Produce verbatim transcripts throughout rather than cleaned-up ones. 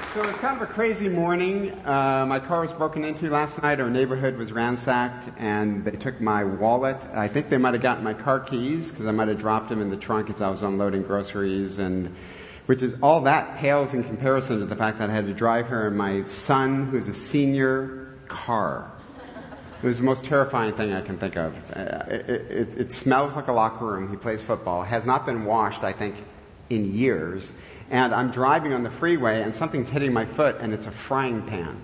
So it was kind of a crazy morning. Uh, my car was broken into last night. Our neighborhood was ransacked, and they took my wallet. I think they might have gotten my car keys because I might have dropped them in the trunk as I was unloading groceries, and which is all that pales in comparison to the fact that I had to drive her in my son, who's a senior, car. It was the most terrifying thing I can think of. Uh, it, it, it smells like a locker room. He plays football. Has not been washed, I think, in years. And I'm driving on the freeway, and something's hitting my foot, and it's a frying pan.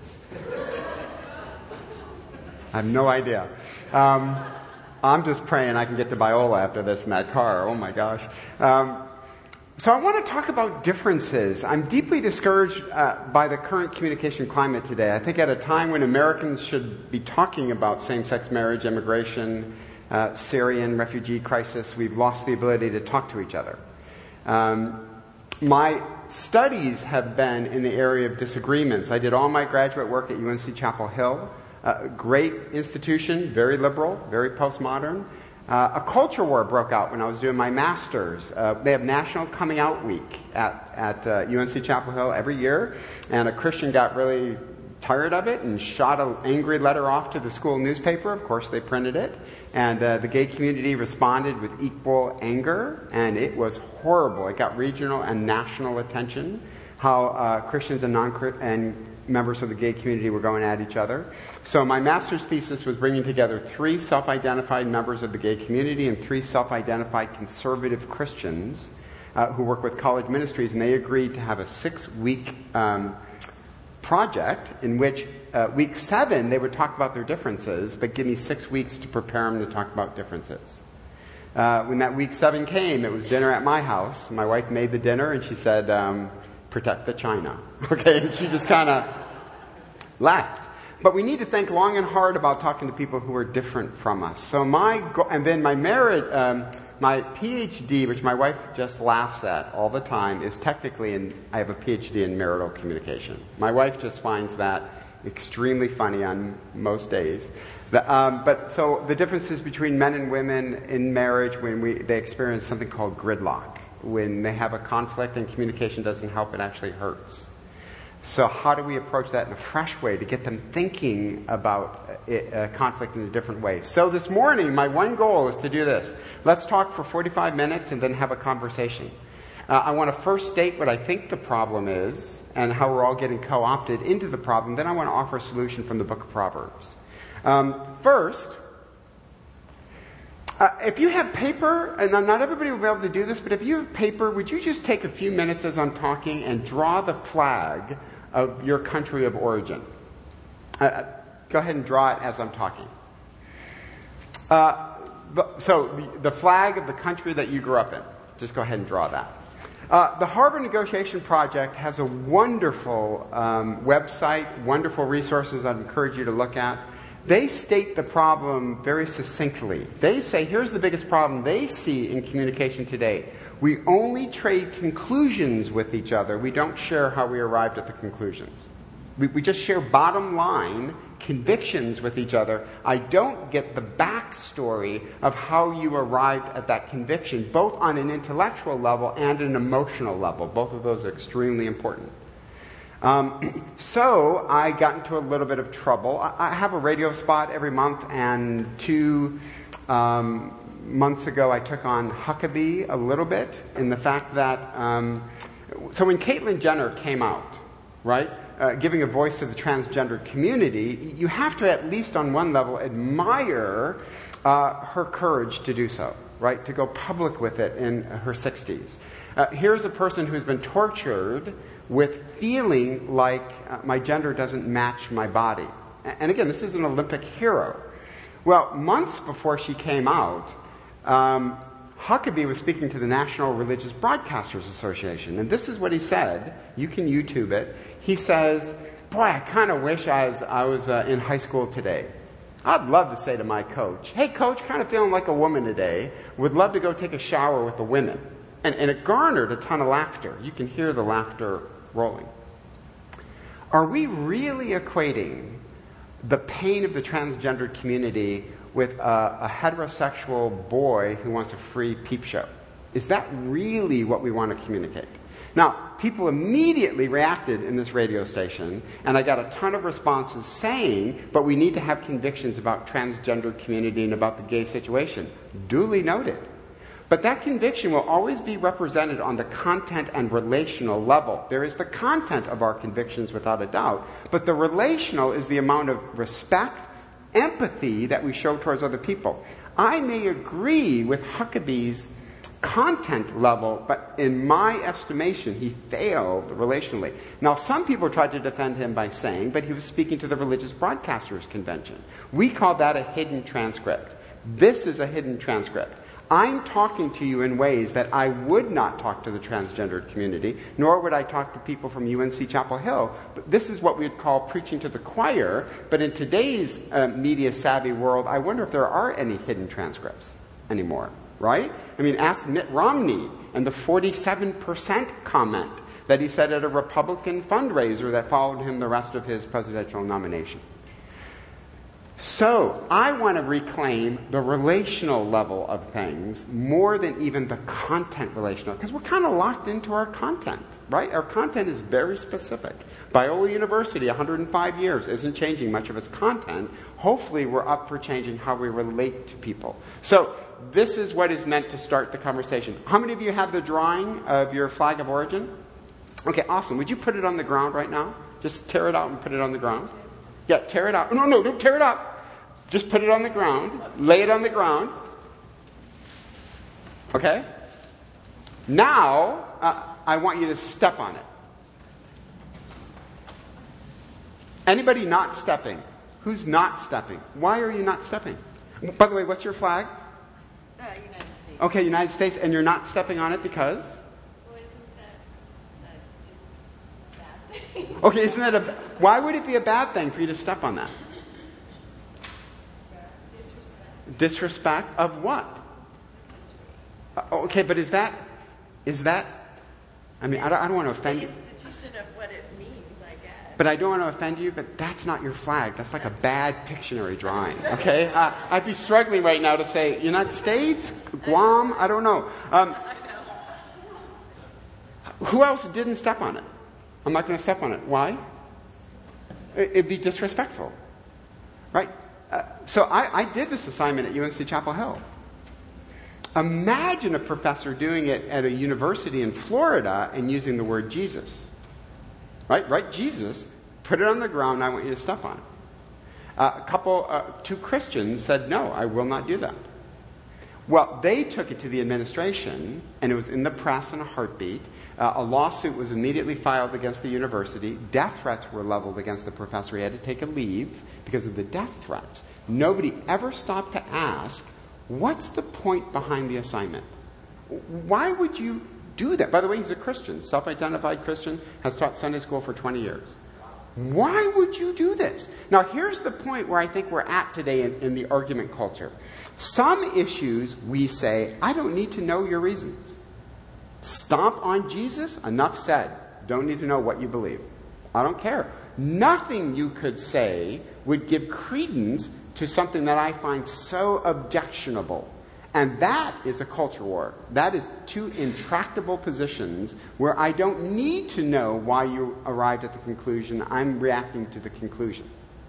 I have no idea. Um, I'm just praying I can get to Biola after this in that car. Oh, my gosh. Um, so I want to talk about differences. I'm deeply discouraged uh, by the current communication climate today. I think at a time when Americans should be talking about same-sex marriage, immigration, uh, Syrian refugee crisis, we've lost the ability to talk to each other. Um, My studies have been in the area of disagreements. I did all my graduate work at U N C Chapel Hill, a great institution, very liberal, very postmodern. Uh, a culture war broke out when I was doing my master's. Uh, they have National Coming Out Week at, at uh, U N C Chapel Hill every year, and a Christian got really tired of it and shot an angry letter off to the school newspaper. Of course, they printed it. And uh, the gay community responded with equal anger, and it was horrible. It got regional and national attention, how uh, Christians and non and members of the gay community were going at each other. So my master's thesis was bringing together three self-identified members of the gay community and three self-identified conservative Christians uh, who work with college ministries, and they agreed to have a six-week um, project in which uh, week seven they would talk about their differences, but give me six weeks to prepare them to talk about differences. Uh, when that week seven came, it was dinner at my house. My wife made the dinner, and she said, um, protect the china. Okay, and she just kind of laughed. But we need to think long and hard about talking to people who are different from us. So my go- and then my marriage, um, my PhD, which my wife just laughs at all the time, is technically in, I have a PhD in marital communication. My wife just finds that extremely funny on most days. The, um, but so the differences between men and women in marriage when we they experience something called gridlock. When they have a conflict and communication doesn't help, it actually hurts. So how do we approach that in a fresh way to get them thinking about it, uh, conflict in a different way? So this morning, my one goal is to do this. Let's talk for forty-five minutes and then have a conversation. Uh, I want to first state what I think the problem is and how we're all getting co-opted into the problem. Then I want to offer a solution from the book of Proverbs. Um, first, uh, if you have paper, and not everybody will be able to do this, but if you have paper, would you just take a few minutes as I'm talking and draw the flag of your country of origin? Uh, go ahead and draw it as I'm talking. Uh, the, so the, the flag of the country that you grew up in. Just go ahead and draw that. Uh, the Harvard Negotiation Project has a wonderful um, website, wonderful resources I'd encourage you to look at. They state the problem very succinctly. They say, here's the biggest problem they see in communication today. We only trade conclusions with each other. We don't share how we arrived at the conclusions. We, we just share bottom line convictions with each other. I don't get the backstory of how you arrived at that conviction, both on an intellectual level and an emotional level. Both of those are extremely important. Um, so I got into a little bit of trouble. I, I have a radio spot every month, and two um, months ago I took on Huckabee a little bit in the fact that, um, so when Caitlyn Jenner came out, right, uh, giving a voice to the transgender community, you have to at least on one level admire uh, her courage to do so, right, to go public with it in her sixties. Uh, here's a person who's been tortured with feeling like uh, my gender doesn't match my body. And again, this is an Olympic hero. Well, months before she came out, um, Huckabee was speaking to the National Religious Broadcasters Association. And this is what he said. You can YouTube it. He says, boy, I kind of wish I was, I was uh, in high school today. I'd love to say to my coach, hey, coach, kind of feeling like a woman today. Would love to go take a shower with the women. And, and it garnered a ton of laughter. You can hear the laughter rolling. Are we really equating the pain of the transgender community with a, a heterosexual boy who wants a free peep show? Is that really what we want to communicate? Now, people immediately reacted in this radio station, and I got a ton of responses saying, but we need to have convictions about transgender community and about the gay situation. Duly noted. But that conviction will always be represented on the content and relational level. There is the content of our convictions without a doubt, but the relational is the amount of respect, empathy that we show towards other people. I may agree with Huckabee's content level, but in my estimation, he failed relationally. Now, some people tried to defend him by saying, but he was speaking to the Religious Broadcasters Convention. We call that a hidden transcript. This is a hidden transcript. I'm talking to you in ways that I would not talk to the transgendered community, nor would I talk to people from U N C Chapel Hill. But this is what we'd call preaching to the choir. But in today's uh, media-savvy world, I wonder if there are any hidden transcripts anymore. Right? I mean, ask Mitt Romney and the forty-seven percent comment that he said at a Republican fundraiser that followed him the rest of his presidential nomination. So, I want to reclaim the relational level of things more than even the content relational, because we're kind of locked into our content, right? Our content is very specific. Biola University, one hundred five years, isn't changing much of its content. Hopefully, we're up for changing how we relate to people. So, this is what is meant to start the conversation. How many of you have the drawing of your flag of origin? Okay, awesome. Would you put it on the ground right now? Just tear it out and put it on the ground. Yeah, tear it out. No, no, don't tear it up. Just put it on the ground. Lay it on the ground. Okay? Now, uh, I want you to step on it. Anybody not stepping? Who's not stepping? Why are you not stepping? By the way, what's your flag? Uh, United States. Okay, United States, and you're not stepping on it because? Well, isn't that a bad thing? Okay, isn't that a... Why would it be a bad thing for you to step on that? Disrespect. Disrespect of what? Uh, okay, but is that... Is that... I mean, I don't, I don't want to offend you. The institution of what it means, I guess. But I don't want to offend you, but that's not your flag. That's like a bad Pictionary drawing, okay? Uh, I'd be struggling right now to say, United States? Guam? I don't know. Um, who else didn't step on it? I'm not going to step on it. Why? It'd be disrespectful, right? Uh, so I, I did this assignment at U N C Chapel Hill. Imagine a professor doing it at a university in Florida and using the word Jesus. Right? Right? Jesus. Put it on the ground and I want you to step on it. Uh, a couple, uh, two Christians said, no, I will not do that. Well, they took it to the administration, and it was in the press in a heartbeat. Uh, a lawsuit was immediately filed against the university. Death threats were leveled against the professor. He had to take a leave because of the death threats. Nobody ever stopped to ask, what's the point behind the assignment? Why would you do that? By the way, he's a Christian, self-identified Christian, has taught Sunday school for twenty years. Why would you do this? Now, here's the point where I think we're at today in, in the argument culture. Some issues we say, I don't need to know your reasons. Stomp on Jesus? Enough said. Don't need to know what you believe. I don't care. Nothing you could say would give credence to something that I find so objectionable. And that is a culture war. That is two intractable positions where I don't need to know why you arrived at the conclusion. I'm reacting to the conclusion.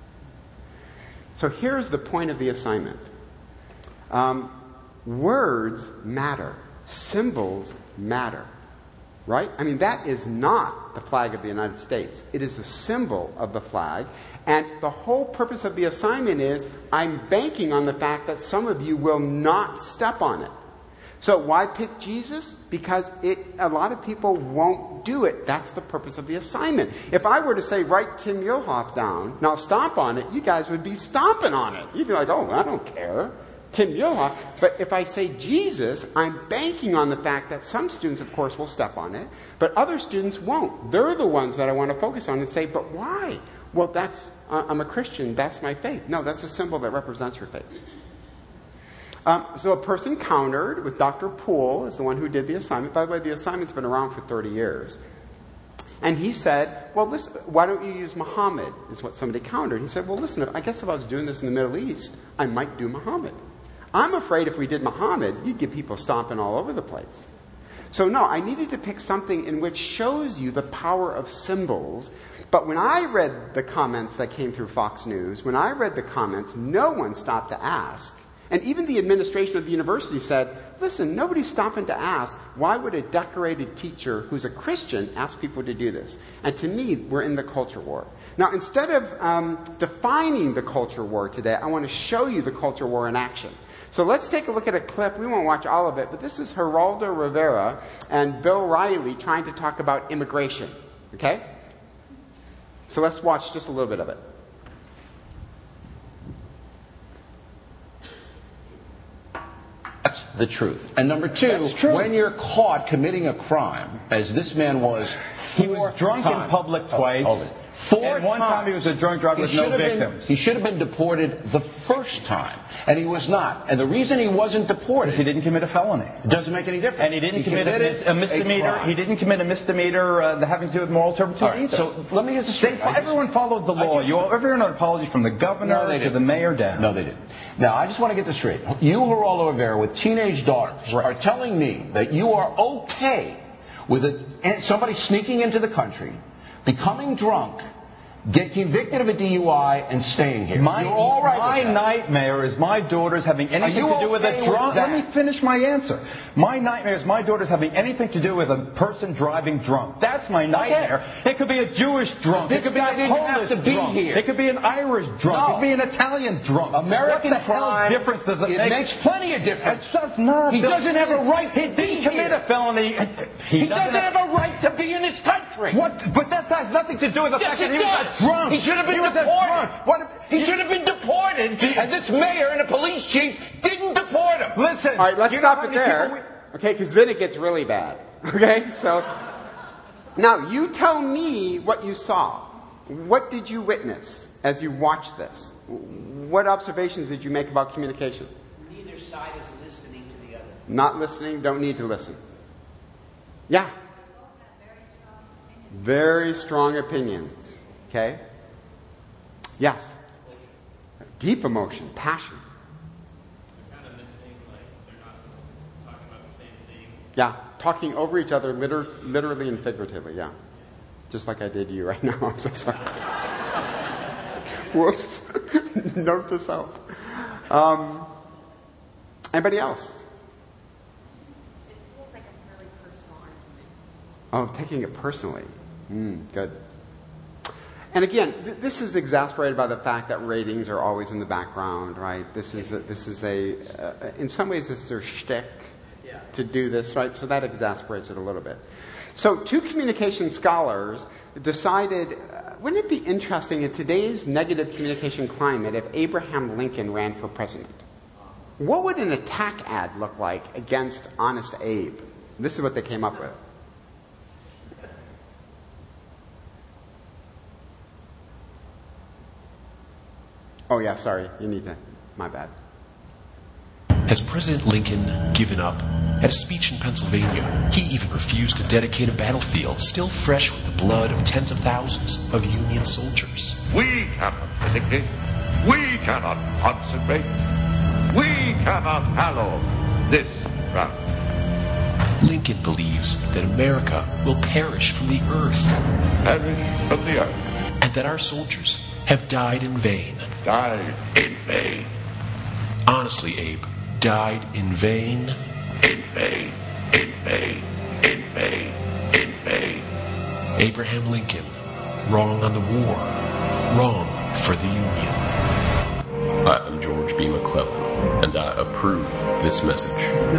So here's the point of the assignment. Um, words matter. Symbols matter. Right? I mean, that is not the flag of the United States. It is a symbol of the flag. And the whole purpose of the assignment is I'm banking on the fact that some of you will not step on it. So why pick Jesus? Because it, a lot of people won't do it. That's the purpose of the assignment. If I were to say, write Tim Muehlhoff down, now stomp on it, you guys would be stomping on it. You'd be like, oh, I don't care. Tim Muehlhoff. But if I say Jesus, I'm banking on the fact that some students, of course, will step on it, but other students won't. They're the ones that I want to focus on and say, but why? Well, that's, uh, I'm a Christian, that's my faith. No, that's a symbol that represents your faith. Um, so a person countered with Doctor Poole, is the one who did the assignment. By the way, the assignment's been around for thirty years. And he said, well, listen, why don't you use Muhammad, is what somebody countered. He said, well, listen, I guess if I was doing this in the Middle East, I might do Muhammad. I'm afraid if we did Muhammad, you'd get people stomping all over the place. So no, I needed to pick something in which shows you the power of symbols. But when I read the comments that came through Fox News, when I read the comments, no one stopped to ask. And even the administration of the university said, listen, nobody's stopping to ask, why would a decorated teacher who's a Christian ask people to do this? And to me, we're in the culture war. Now, instead of um, defining the culture war today, I want to show you the culture war in action. So let's take a look at a clip. We won't watch all of it, but this is Geraldo Rivera and Bill Riley trying to talk about immigration. Okay? So let's watch just a little bit of it. That's the truth. And number two, when you're caught committing a crime, as this man was, he was drunk times. in public twice. Oh, hold it. Four and one times. time he was a drunk driver with no victims. Been, he should have been deported the first time, and he was not. And the reason he wasn't deported, he didn't commit a felony. It doesn't make any difference. And he didn't he commit a, a misdemeanor. A he didn't commit a misdemeanor uh, having to do with moral turpitude right, either. So let me get this straight. They, everyone followed the law. You ever heard an apology from the governor no, to the mayor down? No, they didn't. Now, I just want to get this straight. You, Geraldo Rivera, with teenage daughters, right. are telling me that you are okay with a, somebody sneaking into the country, becoming drunk, get convicted of a D U I, and staying here. My, You're all right my with that. nightmare is my daughter's having anything to do with okay a drunk. with Let me finish my answer. My nightmare is my daughter's having anything to do with a person driving drunk. That's my nightmare. Okay. It could be a Jewish drunk. This it could be guy a didn't have Polish to be drunk. here. It could be an Irish drunk. No. It could be an Italian drunk. American what the crime. hell difference does it, it make? makes plenty of difference. It does not. He doesn't have a right to He be didn't commit here. a felony. He, he doesn't, doesn't have, have a right to be in this country. What? But that has nothing to do with the yes, fact that he does. was a drunk. He should have been he was deported. What if, he should have been deported, and this mayor and the police chief didn't deport him. Listen. All right, let's stop it there. Okay, because then it gets really bad. Okay, so now you tell me what you saw. What did you witness as you watched this? What observations did you make about communication? Neither side is listening to the other. Not listening, don't need to listen. Yeah. Very strong opinions. Okay? Yes. Deep emotion, passion. They're kind of missing, like, they're not talking about the same thing. Yeah, talking over each other liter- literally and figuratively, yeah. Just like I did you right now. I'm so sorry. Whoops. Note to self. Um, anybody else? It feels like a really personal argument. Oh, taking it personally. Mm, good. And again, th- this is exasperated by the fact that ratings are always in the background, right? This is a, this is a, uh, in some ways, this is their shtick Yeah. to do this, right? So that exasperates it a little bit. So two communication scholars decided, uh, wouldn't it be interesting in today's negative communication climate if Abraham Lincoln ran for president? What would an attack ad look like against Honest Abe? This is what they came up with. Oh yeah, sorry, you need to, my bad. Has President Lincoln given up? At a speech in Pennsylvania, he even refused to dedicate a battlefield still fresh with the blood of tens of thousands of Union soldiers. We cannot dedicate. We cannot consecrate. We cannot hallow this ground. Lincoln believes that America will perish from the earth, Perish from the earth. and that our soldiers have died in vain. Died in vain. Honestly, Abe, died in vain. In vain. In vain. In vain. In vain. Abraham Lincoln, wrong on the war, wrong for the Union. I'm George B. McClellan, and I approve this message.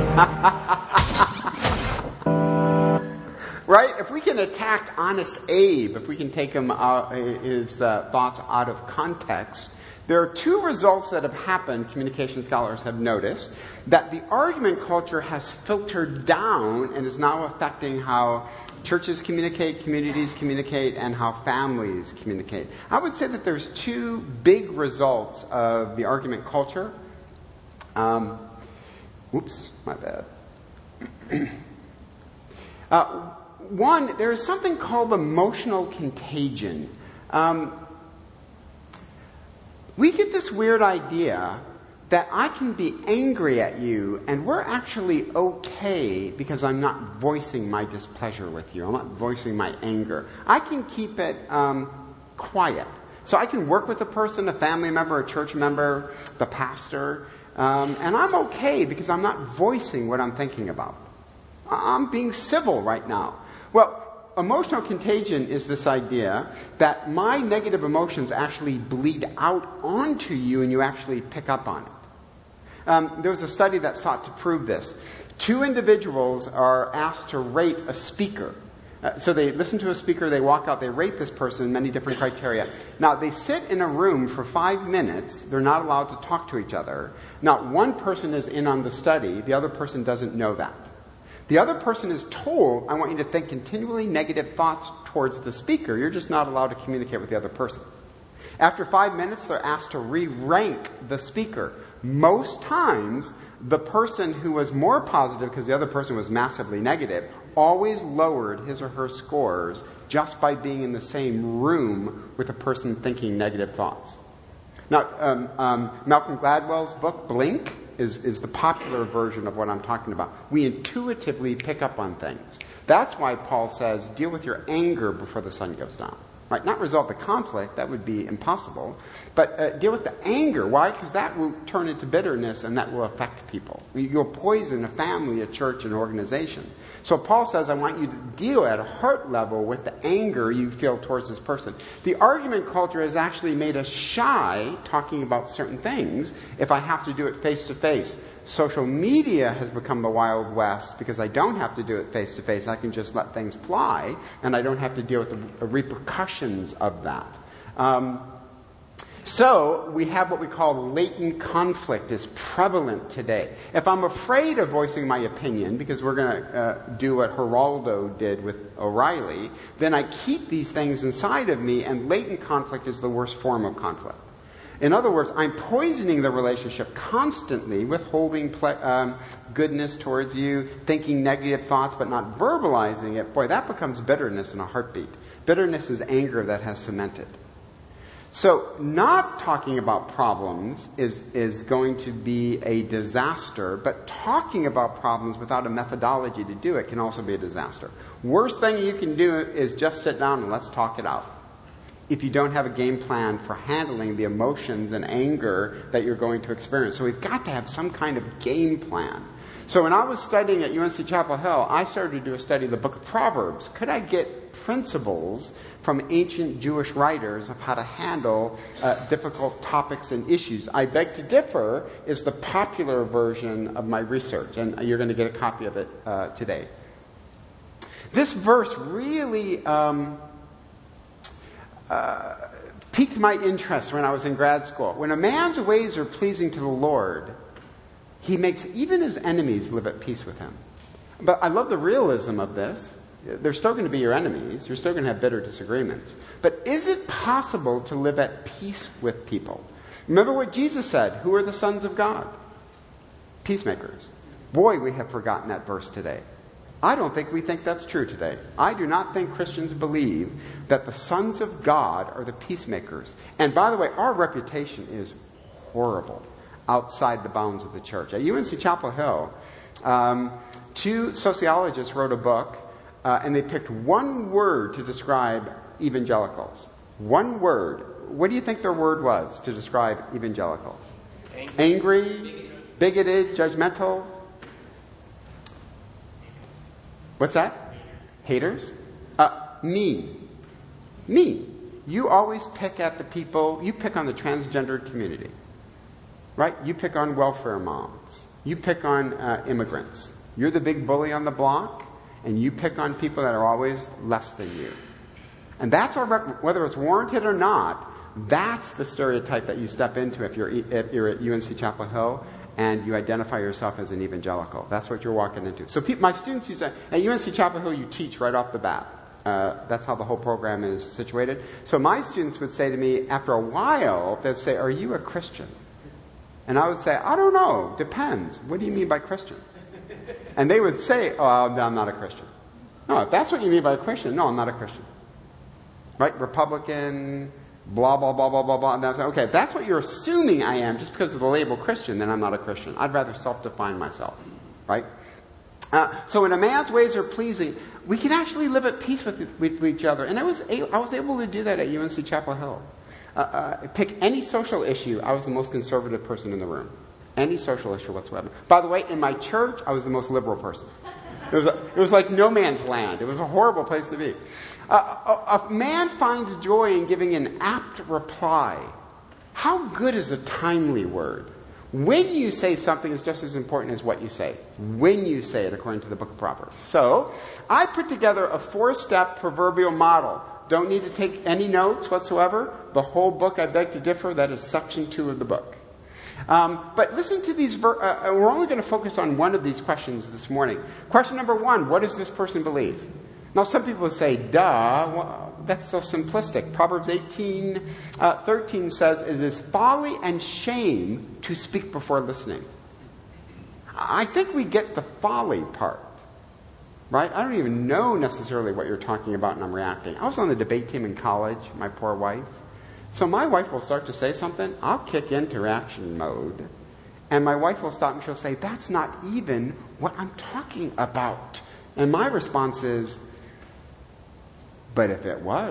Right? If we can attack Honest Abe, if we can take him out, his uh, thoughts out of context, there are two results that have happened, communication scholars have noticed, that the argument culture has filtered down and is now affecting how churches communicate, communities communicate, and how families communicate. I would say that there's two big results of the argument culture. Um, whoops, my bad. uh, one, there is something called emotional contagion. Um, We get this weird idea that I can be angry at you and we're actually okay because I'm not voicing my displeasure with you. I'm not voicing my anger. I can keep it um, quiet. So I can work with a person, a family member, a church member, the pastor, um, and I'm okay because I'm not voicing what I'm thinking about. I'm being civil right now. Well, emotional contagion is this idea that my negative emotions actually bleed out onto you and you actually pick up on it. Um, there was a study that sought to prove this. Two individuals are asked to rate a speaker. Uh, so they listen to a speaker, they walk out, they rate this person in many different criteria. Now, they sit in a room for five minutes. They're not allowed to talk to each other. Not one person is in on the study. The other person doesn't know that. The other person is told, I want you to think continually negative thoughts towards the speaker. You're just not allowed to communicate with the other person. After five minutes, they're asked to re-rank the speaker. Most times, the person who was more positive, because the other person was massively negative, always lowered his or her scores just by being in the same room with a person thinking negative thoughts. Now, um, um, Malcolm Gladwell's book, Blink, is, is the popular version of what I'm talking about. We intuitively pick up on things. That's why Paul says, deal with your anger before the sun goes down. Right? Not resolve the conflict, that would be impossible, but uh, deal with the anger. Why? Because that will turn into bitterness and that will affect people. You'll poison a family, a church, an organization. So Paul says, I want you to deal at a heart level with the anger you feel towards this person. The argument culture has actually made us shy talking about certain things if I have to do it face to face. Social media has become the Wild West because I don't have to do it face to face. I can just let things fly and I don't have to deal with the repercussions of that. Um, so we have what we call latent conflict is prevalent today. If I'm afraid of voicing my opinion, because we're going to uh, do what Geraldo did with O'Reilly, then I keep these things inside of me, and latent conflict is the worst form of conflict. In other words, I'm poisoning the relationship constantly, withholding ple- um, goodness towards you, thinking negative thoughts but not verbalizing it. Boy, that becomes bitterness in a heartbeat. Bitterness is anger that has cemented. So not talking about problems is, is going to be a disaster, but talking about problems without a methodology to do it can also be a disaster. Worst thing you can do is just sit down and let's talk it out. If you don't have a game plan for handling the emotions and anger that you're going to experience. So we've got to have some kind of game plan. So when I was studying at U N C Chapel Hill, I started to do a study of the book of Proverbs. Could I get principles from ancient Jewish writers of how to handle uh, difficult topics and issues? I Beg to Differ is the popular version of my research, and you're going to get a copy of it uh, today. This verse really um, uh, piqued my interest when I was in grad school. When a man's ways are pleasing to the Lord, he makes even his enemies live at peace with him. But I love the realism of this. They're still going to be your enemies. You're still going to have bitter disagreements. But is it possible to live at peace with people? Remember what Jesus said. Who are the sons of God? Peacemakers. Boy, we have forgotten that verse today. I don't think we think that's true today. I do not think Christians believe that the sons of God are the peacemakers. And by the way, our reputation is horrible outside the bounds of the church. At U N C Chapel Hill, um, two sociologists wrote a book, uh, and they picked one word to describe evangelicals. One word. What do you think their word was to describe evangelicals? Angry, Angry bigoted, judgmental. What's that? Haters? Uh, mean. Mean. You always pick at the people, you pick on the transgender community. Right? You pick on welfare moms. You pick on uh, immigrants. You're the big bully on the block, and you pick on people that are always less than you. And that's our rep- whether it's warranted or not, that's the stereotype that you step into if you're, if you're at U N C Chapel Hill and you identify yourself as an evangelical. That's what you're walking into. So pe- my students used to, at U N C Chapel Hill, you teach right off the bat. Uh, that's how the whole program is situated. So my students would say to me, after a while, they'd say, "Are you a Christian?" And I would say, "I don't know. Depends. What do you mean by Christian?" And they would say, "Oh, no, I'm not a Christian." No, if that's what you mean by a Christian, no, I'm not a Christian. Right? Republican, blah, blah, blah, blah, blah, blah. And that's, okay, if that's what you're assuming I am just because of the label Christian, then I'm not a Christian. I'd rather self-define myself, right? Uh, so when a man's ways are pleasing, we can actually live at peace with, with each other. And I was, a- I was able to do that at U N C Chapel Hill. Uh, uh, pick any social issue, I was the most conservative person in the room. Any social issue whatsoever. By the way, in my church, I was the most liberal person. It was, a, it was like no man's land. It was a horrible place to be. Uh, a, a man finds joy in giving an apt reply. How good is a timely word? When you say something is just as important as what you say. When you say it, according to the book of Proverbs. So, I put together a four-step proverbial model. Don't need to take any notes whatsoever. The whole book, I beg to differ, that is section two of the book. Um, but listen to these, ver- uh, we're only going to focus on one of these questions this morning. Question number one, what does this person believe? Now some people say, duh, well, that's so simplistic. Proverbs eighteen, uh, thirteen says, it is folly and shame to speak before listening. I think we get the folly part, right? I don't even know necessarily what you're talking about and I'm reacting. I was on the debate team in college, my poor wife. So my wife will start to say something, I'll kick into reaction mode, and my wife will stop and she'll say, that's not even what I'm talking about. And my response is, but if it was.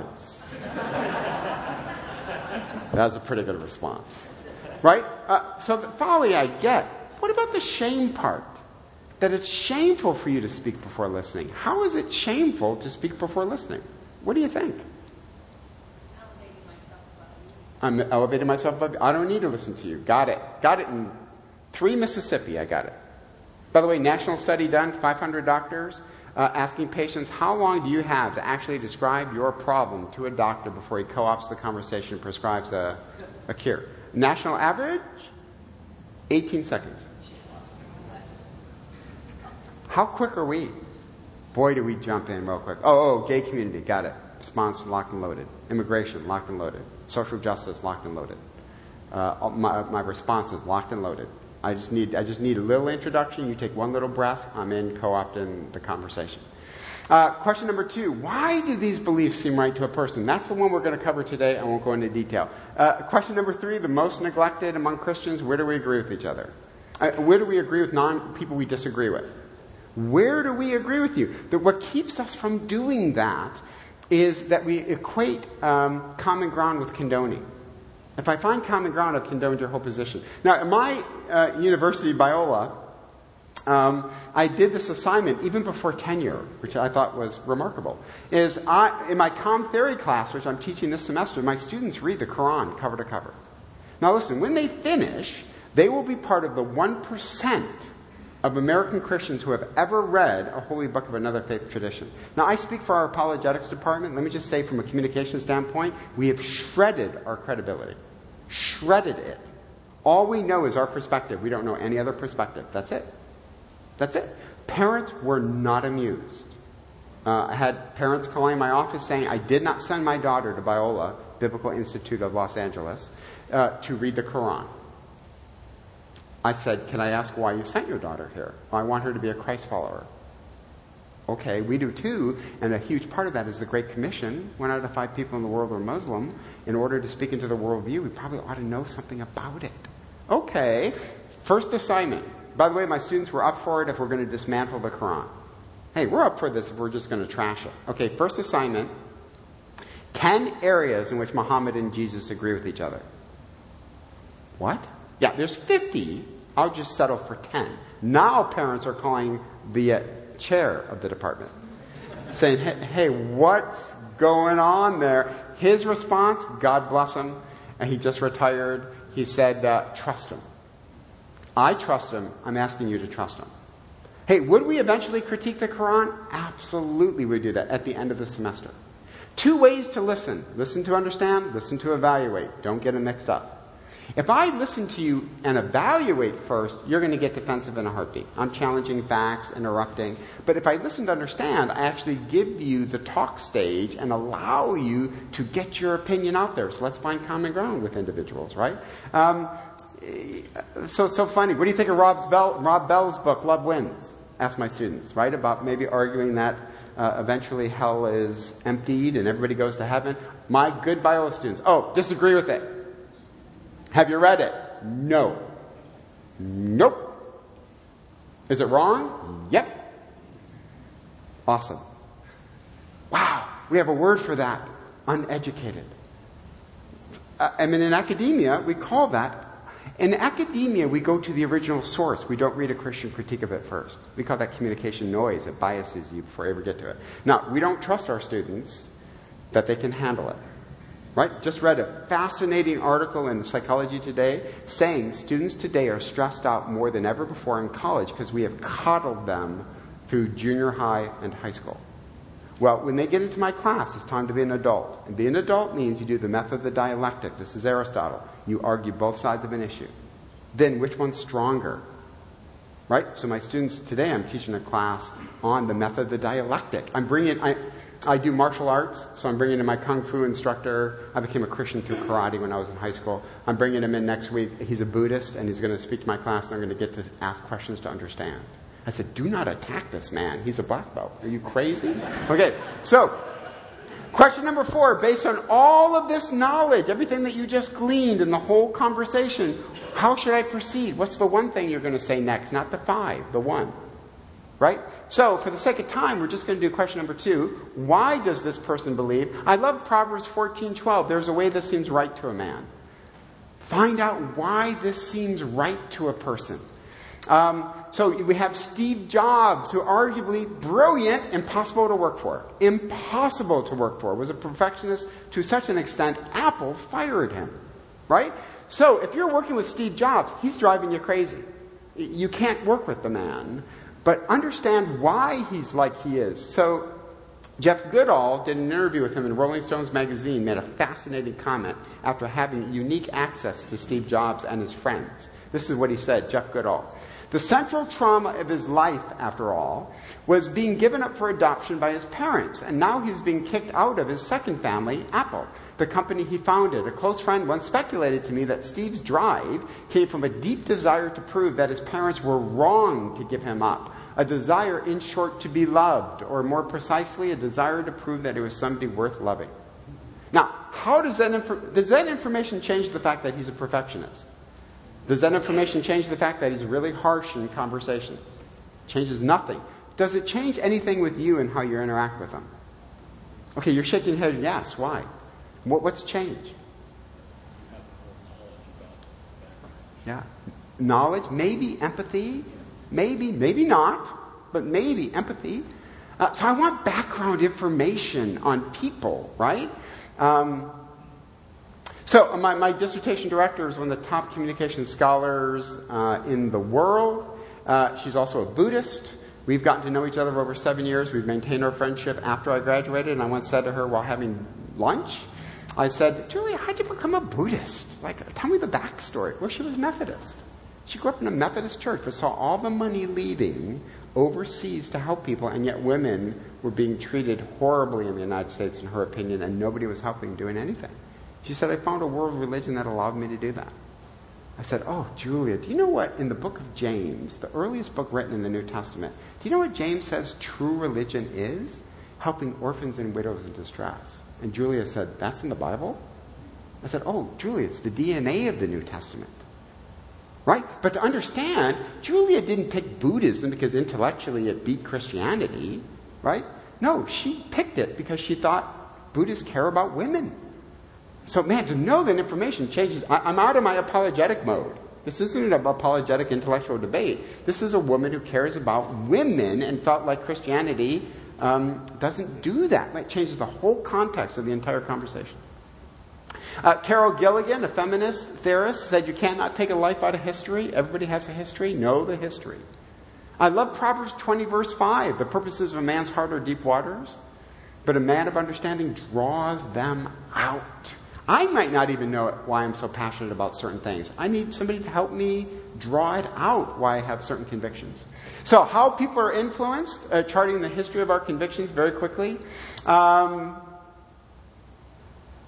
That's a pretty good response. Right? Uh, so the folly I get. What about the shame part? That it's shameful for you to speak before listening. How is it shameful to speak before listening? What do you think? I'm elevating myself above you. I don't need to listen to you. Got it. Got it in three Mississippi. I got it. By the way, national study done, five hundred doctors uh, asking patients, how long do you have to actually describe your problem to a doctor before he co-opts the conversation and prescribes a, a cure? National average, eighteen seconds. How quick are we? Boy, do we jump in real quick. Oh, oh, gay community, got it. Response locked and loaded. Immigration, locked and loaded. Social justice, locked and loaded. Uh, my, my response is locked and loaded. I just need I just need a little introduction. You take one little breath. I'm in co-opting the conversation. Uh, question number two. Why do these beliefs seem right to a person? That's the one we're going to cover today. I won't go into detail. Uh, question number three. The most neglected among Christians. Where do we agree with each other? Uh, where do we agree with non people we disagree with? Where do we agree with you? That what keeps us from doing that is that we equate um, common ground with condoning. If I find common ground, I've condoned your whole position. Now, at my uh, university, Biola, um, I did this assignment even before tenure, which I thought was remarkable. Is I, in my comm theory class, which I'm teaching this semester, my students read the Quran cover to cover. Now, listen, when they finish, they will be part of the one percent of American Christians who have ever read a holy book of another faith tradition. Now, I speak for our apologetics department. Let me just say, from a communication standpoint, we have shredded our credibility. Shredded it. All we know is our perspective. We don't know any other perspective. That's it. That's it. Parents were not amused. Uh, I had parents calling my office saying, I did not send my daughter to Biola, Biblical Institute of Los Angeles, uh, to read the Quran. I said, can I ask why you sent your daughter here? I want her to be a Christ follower. Okay, we do too, and a huge part of that is the Great Commission. One out of five people in the world are Muslim. In order to speak into the worldview, we probably ought to know something about it. Okay, first assignment. By the way, my students were up for it if we're going to dismantle the Quran. Hey, we're up for this if we're just going to trash it. Okay, first assignment, ten areas in which Muhammad and Jesus agree with each other. What? Yeah, there's fifty. I'll just settle for ten. Now parents are calling the uh, chair of the department, saying, hey, hey, what's going on there? His response, God bless him, and he just retired, he said, uh, trust him. I trust him. I'm asking you to trust him. Hey, would we eventually critique the Quran? Absolutely we do that at the end of the semester. Two ways to listen. Listen to understand, listen to evaluate. Don't get them mixed up. If I listen to you and evaluate first, you're going to get defensive in a heartbeat. I'm challenging facts, interrupting. But if I listen to understand, I actually give you the talk stage and allow you to get your opinion out there. So let's find common ground with individuals, right? Um, so so funny. What do you think of Rob's Bell, Rob Bell's book, Love Wins? Ask my students, right? About maybe arguing that uh, eventually hell is emptied and everybody goes to heaven. My good Bible students, oh, disagree with it. Have you read it? No. Nope. Is it wrong? Yep. Awesome. Wow. We have a word for that. Uneducated. Uh, I mean, in academia, we call that, in academia, we go to the original source. We don't read a Christian critique of it first. We call that communication noise. It biases you before you ever get to it. Now, we don't trust our students that they can handle it. Right? Just read a fascinating article in Psychology Today saying students today are stressed out more than ever before in college because we have coddled them through junior high and high school. Well, when they get into my class, it's time to be an adult. And being an adult means you do the method of the dialectic. This is Aristotle. You argue both sides of an issue. Then which one's stronger? Right? So my students, today I'm teaching a class on the method of the dialectic. I'm bringing, I, I do martial arts, so I'm bringing in my Kung Fu instructor. I became a Christian through karate when I was in high school. I'm bringing him in next week. He's a Buddhist, and he's going to speak to my class, and I'm going to get to ask questions to understand. I said, do not attack this man. He's a black belt. Are you crazy? Okay, so question number four, based on all of this knowledge, everything that you just gleaned in the whole conversation, how should I proceed? What's the one thing you're going to say next? Not the five, the one. Right? So, for the sake of time, we're just going to do question number two. Why does this person believe? I love Proverbs fourteen twelve. There's a way this seems right to a man. Find out why this seems right to a person. Um, so we have Steve Jobs, who arguably brilliant, impossible to work for. Impossible to work for. Was a perfectionist to such an extent, Apple fired him. Right? So if you're working with Steve Jobs, he's driving you crazy. You can't work with the man. But understand why he's like he is. So Jeff Goodall did an interview with him in Rolling Stones magazine, made a fascinating comment after having unique access to Steve Jobs and his friends. This is what he said, Jeff Goodall. The central trauma of his life, after all, was being given up for adoption by his parents. And now he was being kicked out of his second family, Apple, the company he founded. A close friend once speculated to me that Steve's drive came from a deep desire to prove that his parents were wrong to give him up. A desire, in short, to be loved, or more precisely, a desire to prove that he was somebody worth loving. Now, how does that, inf- does that information change the fact that he's a perfectionist? Does that information change the fact that he's really harsh in conversations? Changes nothing. Does it change anything with you and how you interact with him? Okay, you're shaking your head, yes. Why? What, what's changed? Yeah. Knowledge, maybe empathy, maybe, maybe not, but maybe empathy. Uh, so I want background information on people, right? Um, so my, my dissertation director is one of the top communication scholars uh, in the world. Uh, she's also a Buddhist. We've gotten to know each other for over seven years. We've maintained our friendship after I graduated. And I once said to her while having lunch, I said, Julia, how'd you become a Buddhist? Like, tell me the backstory. Well, she was Methodist. She grew up in a Methodist church, but saw all the money leaving overseas to help people, and yet women were being treated horribly in the United States, in her opinion, and nobody was helping, doing anything. She said, I found a world religion that allowed me to do that. I said, oh, Julia, do you know what, in the book of James, the earliest book written in the New Testament, do you know what James says true religion is? Helping orphans and widows in distress. And Julia said, that's in the Bible? I said, oh, Julia, it's the D N A of the New Testament. Right? But to understand, Julia didn't pick Buddhism because intellectually it beat Christianity. Right? No, she picked it because she thought Buddhists care about women. So, man, to know that information changes. I, I'm out of my apologetic mode. This isn't an apologetic intellectual debate. This is a woman who cares about women and felt like Christianity um, doesn't do that. It changes the whole context of the entire conversation. Uh, Carol Gilligan, a feminist theorist, said you cannot take a life out of history. Everybody has a history. Know the history. I love Proverbs twenty, verse five. The purposes of a man's heart are deep waters, but a man of understanding draws them out. I might not even know why I'm so passionate about certain things. I need somebody to help me draw it out why I have certain convictions. So how people are influenced, uh, charting the history of our convictions very quickly. Um,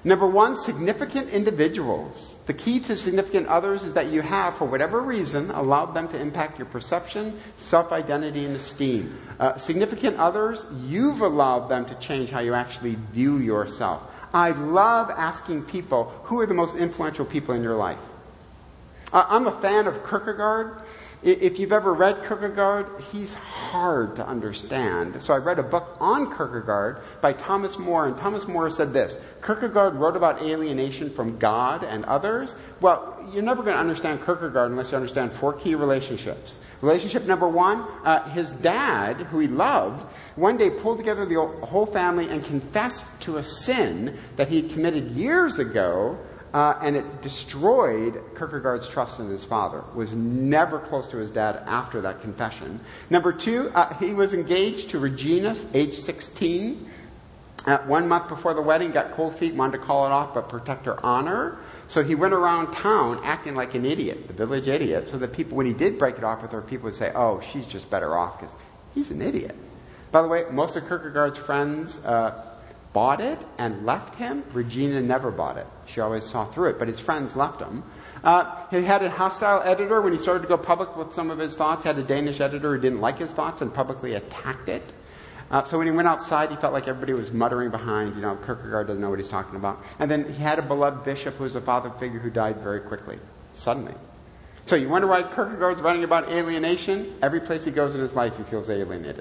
Number one, significant individuals. The key to significant others is that you have, for whatever reason, allowed them to impact your perception, self-identity, and esteem. Uh, significant others, you've allowed them to change how you actually view yourself. I love asking people, who are the most influential people in your life? Uh, I'm a fan of Kierkegaard. If you've ever read Kierkegaard, he's hard to understand. So I read a book on Kierkegaard by Thomas More, and Thomas More said this: Kierkegaard wrote about alienation from God and others. Well, you're never going to understand Kierkegaard unless you understand four key relationships. Relationship number one, uh, his dad, who he loved, one day pulled together the whole family and confessed to a sin that he had committed years ago. Uh, and it destroyed Kierkegaard's trust in his father. Was never close to his dad after that confession. Number two, uh, he was engaged to Regina, age sixteen. Uh, one month before the wedding, got cold feet, wanted to call it off, but protect her honor. So he went around town acting like an idiot, the village idiot, so that people, when he did break it off with her, people would say, oh, she's just better off because he's an idiot. By the way, most of Kierkegaard's friends uh, bought it and left him. Regina never bought it. She always saw through it, but his friends left him. Uh, he had a hostile editor when he started to go public with some of his thoughts. He had a Danish editor who didn't like his thoughts and publicly attacked it. Uh, so when he went outside, he felt like everybody was muttering behind, you know, Kierkegaard doesn't know what he's talking about. And then he had a beloved bishop who was a father figure who died very quickly, suddenly. So you wonder why Kierkegaard's writing about alienation? Every place he goes in his life, he feels alienated.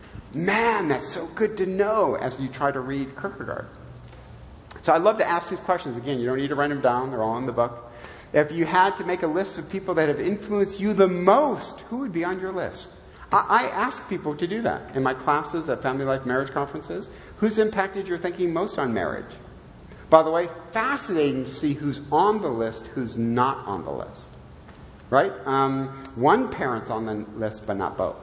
Man, that's so good to know as you try to read Kierkegaard. So I love to ask these questions. Again, you don't need to write them down. They're all in the book. If you had to make a list of people that have influenced you the most, who would be on your list? I, I ask people to do that in my classes at Family Life Marriage Conferences. Who's impacted your thinking most on marriage? By the way, fascinating to see who's on the list, who's not on the list. Right? Um, one parent's on the list, but not both.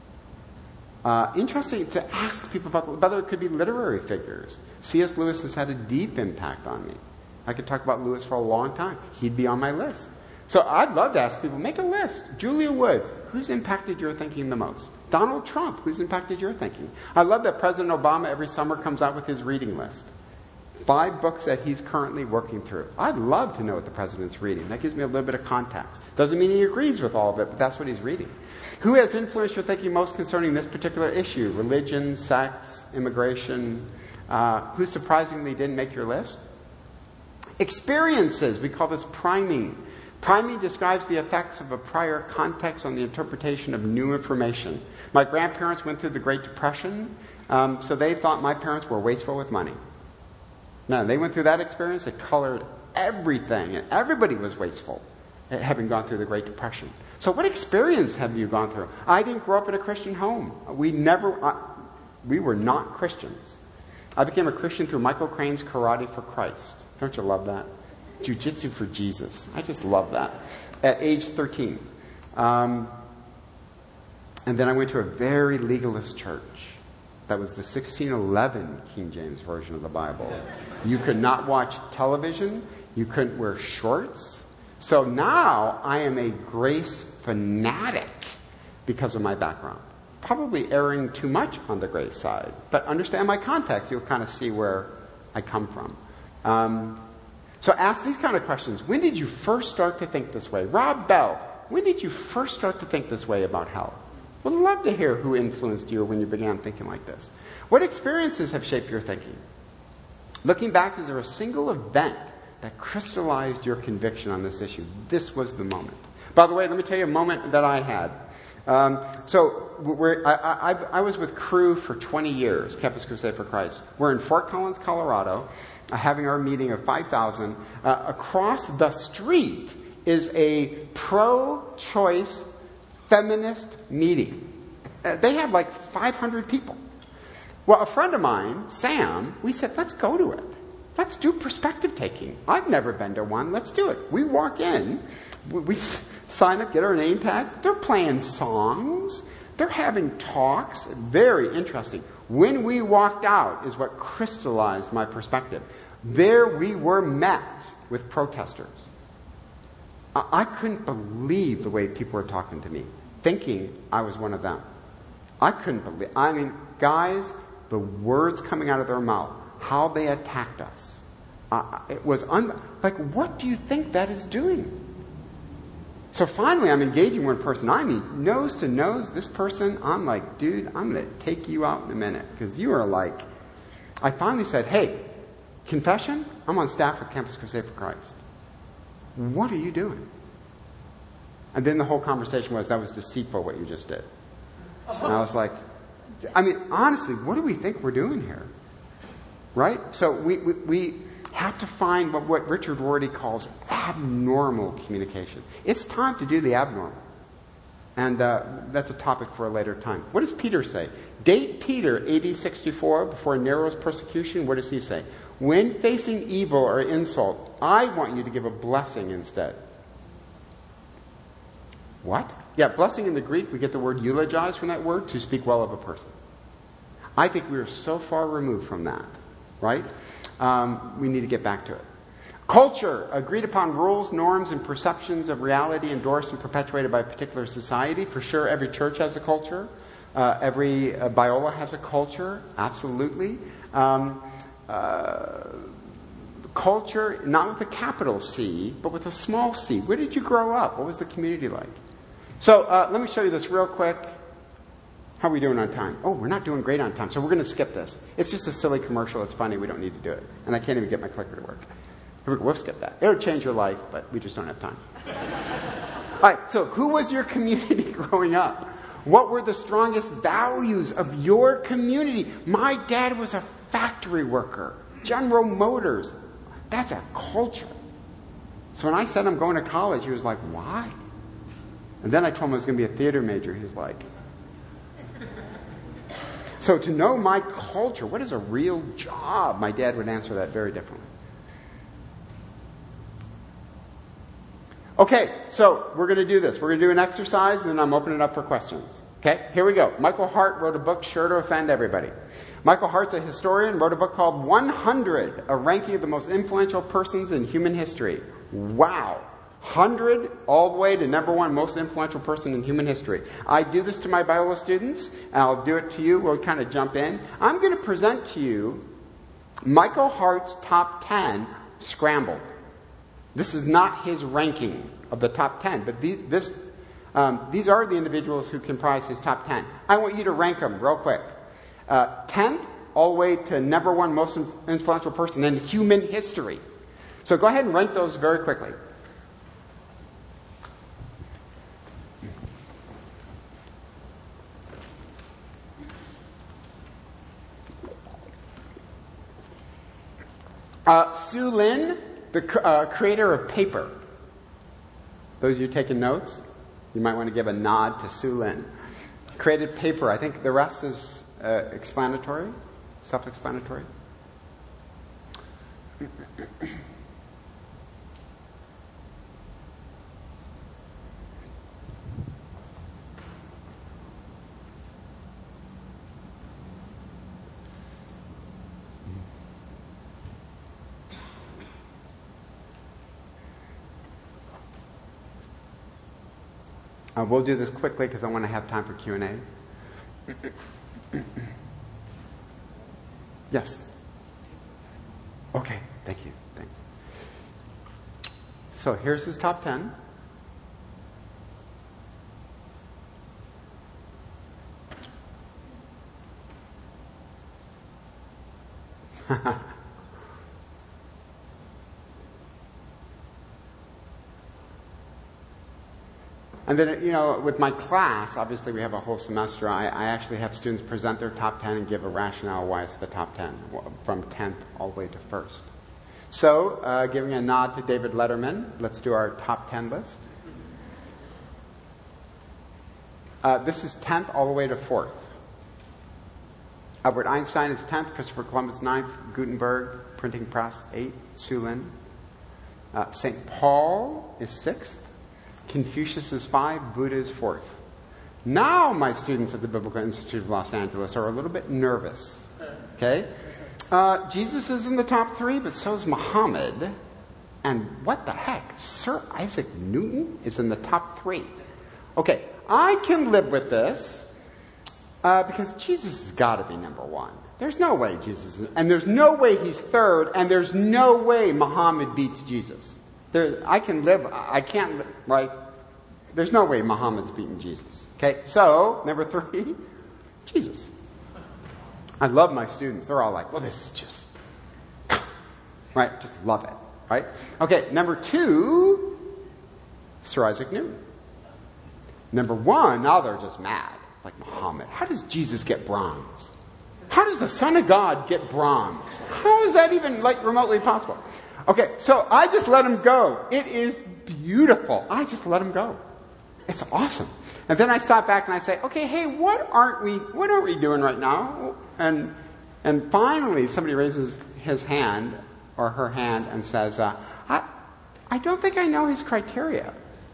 Uh, interesting to ask people about whether it could be literary figures. C S Lewis has had a deep impact on me. I could talk about Lewis for a long time. He'd be on my list. So I'd love to ask people, make a list. Julia Wood, who's impacted your thinking the most? Donald Trump, who's impacted your thinking? I love that President Obama every summer comes out with his reading list. Five books that he's currently working through. I'd love to know what the president's reading. That gives me a little bit of context. Doesn't mean he agrees with all of it, but that's what he's reading. Who has influenced your thinking most concerning this particular issue? Religion, sex, immigration. Uh, who surprisingly didn't make your list? Experiences. We call this priming. Priming describes the effects of a prior context on the interpretation of new information. My grandparents went through the Great Depression, um, so they thought my parents were wasteful with money. No, they went through that experience. It colored everything, and everybody was wasteful, having gone through the Great Depression. So what experience have you gone through? I didn't grow up in a Christian home. We never, uh, we were not Christians. I became a Christian through Michael Crane's Karate for Christ. Don't you love that? Jiu-Jitsu for Jesus. I just love that. At age thirteen. Um, and then I went to a very legalist church. That was the sixteen eleven King James Version of the Bible. You could not watch television. You couldn't wear shorts. So now I am a grace fanatic because of my background. Probably erring too much on the grace side. But understand my context. You'll kind of see where I come from. Um, so ask these kind of questions. When did you first start to think this way? Rob Bell, when did you first start to think this way about hell? Would love to hear who influenced you when you began thinking like this. What experiences have shaped your thinking? Looking back, is there a single event that crystallized your conviction on this issue? This was the moment. By the way, let me tell you a moment that I had. Um, so we're, I, I, I was with Cru for twenty years, Campus Crusade for Christ. We're in Fort Collins, Colorado, uh, having our meeting of five thousand. Uh, across the street is a pro-choice feminist meeting. Uh, they had like five hundred people. Well, a friend of mine, Sam, we said, let's go to it. Let's do perspective taking. I've never been to one. Let's do it. We walk in. We, we sign up, get our name tags. They're playing songs. They're having talks. Very interesting. When we walked out is what crystallized my perspective. There we were met with protesters. I, I couldn't believe the way people were talking to me, thinking I was one of them. I couldn't believe. I mean, guys, the words coming out of their mouth, how they attacked us. Uh, it was un- like, what do you think that is doing? So finally, I'm engaging one person. I mean, nose to nose, this person, I'm like, dude, I'm going to take you out in a minute. Because you are like, I finally said, hey, confession, I'm on staff with Campus Crusade for Christ. What are you doing? And then the whole conversation was, that was deceitful what you just did. And I was like, I mean, honestly, what do we think we're doing here? Right? So we, we, we have to find what, what Richard Rorty calls abnormal communication. It's time to do the abnormal. And uh, that's a topic for a later time. What does Peter say? Date Peter, A D sixty-four, before Nero's persecution. What does he say? When facing evil or insult, I want you to give a blessing instead. What? Yeah, blessing in the Greek, we get the word eulogize from that word, to speak well of a person. I think we are so far removed from that, right? Um, we need to get back to it. Culture, agreed upon rules, norms, and perceptions of reality endorsed and perpetuated by a particular society. For sure, every church has a culture. Uh, every uh, Biola has a culture, absolutely. Um, uh, culture, not with a capital C, but with a small c. Where did you grow up? What was the community like? So uh, let me show you this real quick. How are we doing on time? Oh, we're not doing great on time, so we're going to skip this. It's just a silly commercial. It's funny. We don't need to do it. And I can't even get my clicker to work. Here we go. We'll skip that. It'll change your life, but we just don't have time. All right, so who was your community growing up? What were the strongest values of your community? My dad was a factory worker. General Motors. That's a culture. So when I said I'm going to college, he was like, why? And then I told him I was going to be a theater major. He's like... So to know my culture, what is a real job? My dad would answer that very differently. Okay, so we're going to do this. We're going to do an exercise, and then I'm opening it up for questions. Okay, here we go. Michael Hart wrote a book, Sure to Offend Everybody. Michael Hart's a historian, wrote a book called one hundred, a ranking of the most influential persons in human history. Wow. one hundred all the way to number one most influential person in human history. I do this to my Biola students, and I'll do it to you. We'll kind of jump in. I'm going to present to you Michael Hart's top ten scrambled. This is not his ranking of the top ten, but the, this, um, these are the individuals who comprise his top ten. I want you to rank them real quick. Uh, tenth all the way to number one most influential person in human history. So go ahead and rank those very quickly. Uh, Sue Lin, the uh, creator of paper. Those of you taking notes, you might want to give a nod to Sue Lin. Created paper. I think the rest is uh, explanatory, self-explanatory. Uh, we'll do this quickly because I want to have time for Q and A. Yes? Okay, thank you. Thanks. So here's his top ten. And then, you know, with my class, obviously we have a whole semester. I, I actually have students present their top ten and give a rationale why it's the top ten, from tenth all the way to first. So, uh, giving a nod to David Letterman, let's do our top ten list. Uh, this is tenth all the way to fourth. Albert Einstein is tenth, Christopher Columbus ninth, Gutenberg, printing press eighth, Sue Lin. Uh, Saint Paul is sixth. Confucius is five, Buddha is fourth. Now my students at the Biblical Institute of Los Angeles are a little bit nervous. Okay? Uh, Jesus is in the top three, but so is Muhammad. And what the heck? Sir Isaac Newton is in the top three. Okay, I can live with this. Uh, because Jesus has got to be number one. There's no way Jesus is, and there's no way he's third, and there's no way Muhammad beats Jesus. There, I can live, I can't, right? There's no way Muhammad's beaten Jesus. Okay, so, number three, Jesus. I love my students. They're all like, well, this is just, right? Just love it, right? Okay, number two, Sir Isaac Newton. Number one, now they're just mad. Like Muhammad. How does Jesus get bronze? How does the Son of God get bronze? How is that even like remotely possible? Okay, so I just let him go. It is beautiful. I just let him go. It's awesome. And then I stop back and I say, okay, hey, what aren't we, what aren't we doing right now? And, and finally somebody raises his hand or her hand and says, uh, I, I don't think I know his criteria.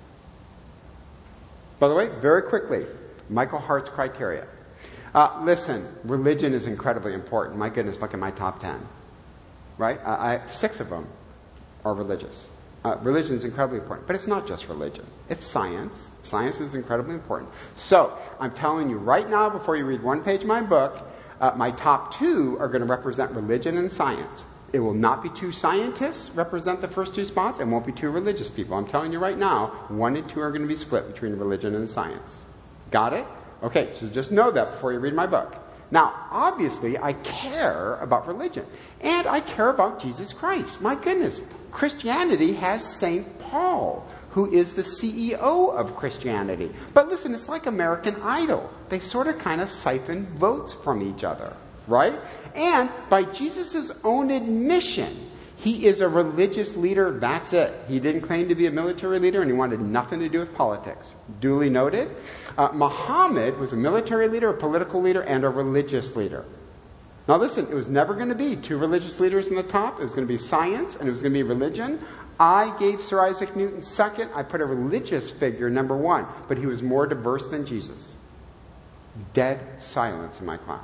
By the way, very quickly, Michael Hart's criteria. Uh, listen, religion is incredibly important. My goodness, look at my top ten. Right? I, I, six of them are religious. Uh, religion is incredibly important. But it's not just religion. It's science. Science is incredibly important. So, I'm telling you right now, before you read one page of my book, uh, my top two are going to represent religion and science. It will not be two scientists represent the first two spots. It won't be two religious people. I'm telling you right now, one and two are going to be split between religion and science. Got it? Okay, so just know that before you read my book. Now, obviously, I care about religion. And I care about Jesus Christ. My goodness, Christianity has Saint Paul, who is the C E O of Christianity. But listen, it's like American Idol. They sort of kind of siphon votes from each other, right? And by Jesus' own admission, he is a religious leader, that's it. He didn't claim to be a military leader, and he wanted nothing to do with politics. Duly noted. Uh, Muhammad was a military leader, a political leader, and a religious leader. Now listen, it was never going to be two religious leaders in the top. It was going to be science, and it was going to be religion. I gave Sir Isaac Newton second. I put a religious figure number one. But he was more diverse than Jesus. Dead silence in my class.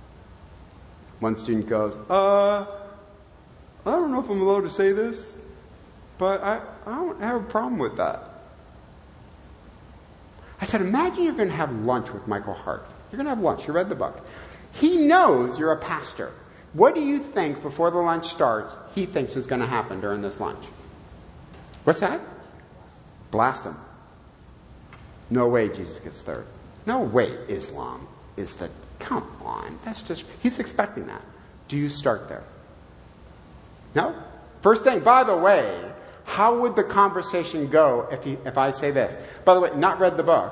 One student goes, uh... I don't know if I'm allowed to say this, but I, I don't have a problem with that. I said, imagine you're going to have lunch with Michael Hart. You're going to have lunch. You read the book. He knows you're a pastor. What do you think before the lunch starts he thinks is going to happen during this lunch? What's that? Blast him. No way Jesus gets third. No way Islam is the... Come on. That's just... He's expecting that. Do you start there? No? First thing, by the way, how would the conversation go if, he, if I say this? By the way, not read the book.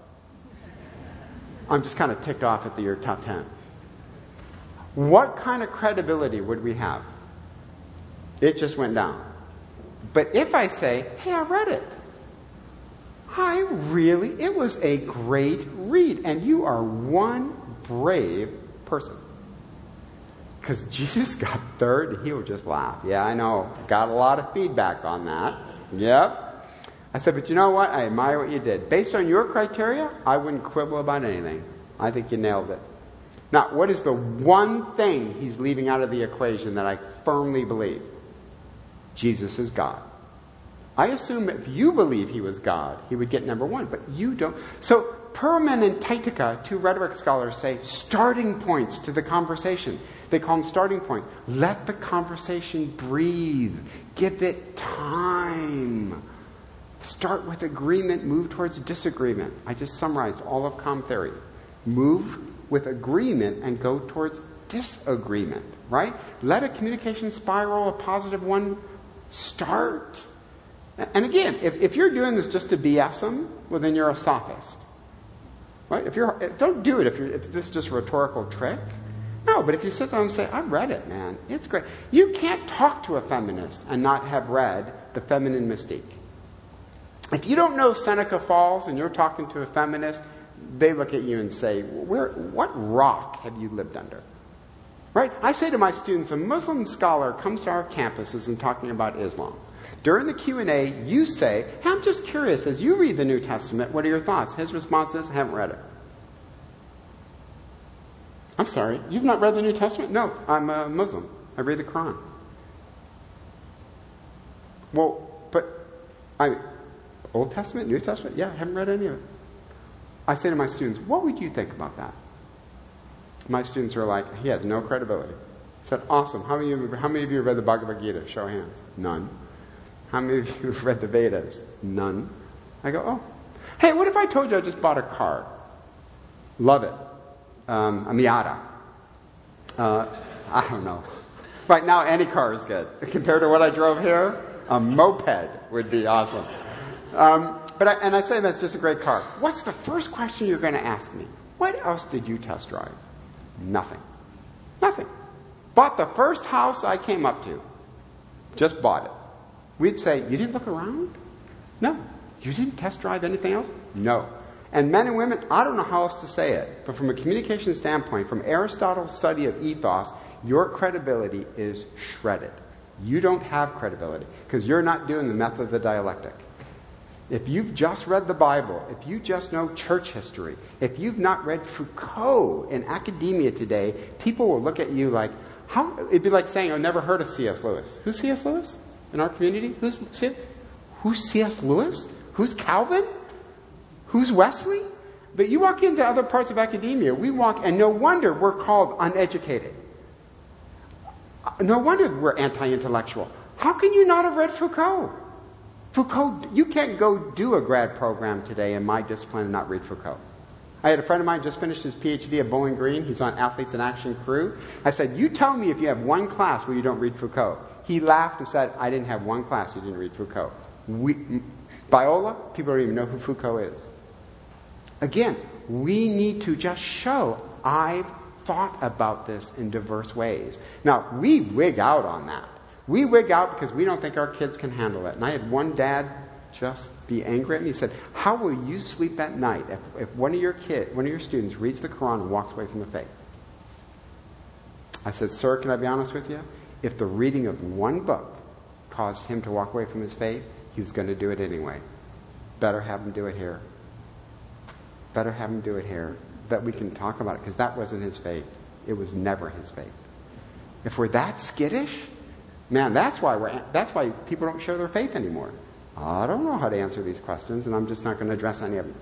I'm just kind of ticked off at the year top ten. What kind of credibility would we have? It just went down. But if I say, hey, I read it. I really, it was a great read. And you are one brave person. Because Jesus got third, and he would just laugh. Yeah, I know. Got a lot of feedback on that. Yep. I said, but you know what? I admire what you did. Based on your criteria, I wouldn't quibble about anything. I think you nailed it. Now, what is the one thing he's leaving out of the equation that I firmly believe? Jesus is God. I assume if you believe he was God, he would get number one, but you don't. So, Perlman and Teitika, two rhetoric scholars, say starting points to the conversation. They call them starting points. Let the conversation breathe. Give it time. Start with agreement, move towards disagreement. I just summarized all of comm theory. Move with agreement and go towards disagreement, right? Let a communication spiral, a positive one, start. And again, if, if you're doing this just to B S them, well, then you're a sophist. Right? If you're, don't do it if, you're, if this is just a rhetorical trick. No, but if you sit down and say, I read it, man. It's great. You can't talk to a feminist and not have read The Feminine Mystique. If you don't know Seneca Falls and you're talking to a feminist, they look at you and say, Where, what rock have you lived under? Right? I say to my students, a Muslim scholar comes to our campuses and talking about Islam. During the Q and A, you say, hey, I'm just curious, as you read the New Testament, what are your thoughts? His response is, I haven't read it. I'm sorry, you've not read the New Testament? No, I'm a Muslim. I read the Quran. Well, but, I, Old Testament, New Testament? Yeah, I haven't read any of it. I say to my students, what would you think about that? My students were like, he has no credibility. I said, awesome. How many of you, how many of you have read the Bhagavad Gita? Show of hands. None. How many of you have read the Vedas? None. I go, oh. Hey, what if I told you I just bought a car? Love it. Um, a Miata. Uh, I don't know. Right now, any car is good. Compared to what I drove here, a moped would be awesome. Um, but I, and I say that's just a great car. What's the first question you're going to ask me? What else did you test drive? Nothing. Nothing. Bought the first house I came up to. Just bought it. We'd say, you didn't look around? No. You didn't test drive anything else? No. And men and women, I don't know how else to say it, but from a communication standpoint, from Aristotle's study of ethos, your credibility is shredded. You don't have credibility because you're not doing the method of the dialectic. If you've just read the Bible, if you just know church history, if you've not read Foucault in academia today, people will look at you like, how? It'd be like saying, I've never heard of C S Lewis. Who's C S Lewis in our community? Who's C- Who's C S Lewis? Who's Calvin? Who's Wesley? But you walk into other parts of academia, we walk, and no wonder we're called uneducated. No wonder we're anti-intellectual. How can you not have read Foucault? Foucault, you can't go do a grad program today in my discipline and not read Foucault. I had a friend of mine just finished his P H D at Bowling Green. He's on Athletes in Action crew. I said, you tell me if you have one class where you don't read Foucault. He laughed and said, I didn't have one class you didn't read Foucault. We, Biola, people don't even know who Foucault is. Again, we need to just show I've thought about this in diverse ways. Now, we wig out on that. We wig out because we don't think our kids can handle it. And I had one dad just be angry at me. He said, how will you sleep at night if, if one of your kid, one of your students reads the Quran and walks away from the faith? I said, sir, can I be honest with you? If the reading of one book caused him to walk away from his faith, he was going to do it anyway. Better have him do it here. Better have him do it here. That we can talk about it, because that wasn't his faith. It was never his faith. If we're that skittish, man, that's why we're that's why people don't share their faith anymore. I don't know how to answer these questions, and I'm just not going to address any of them.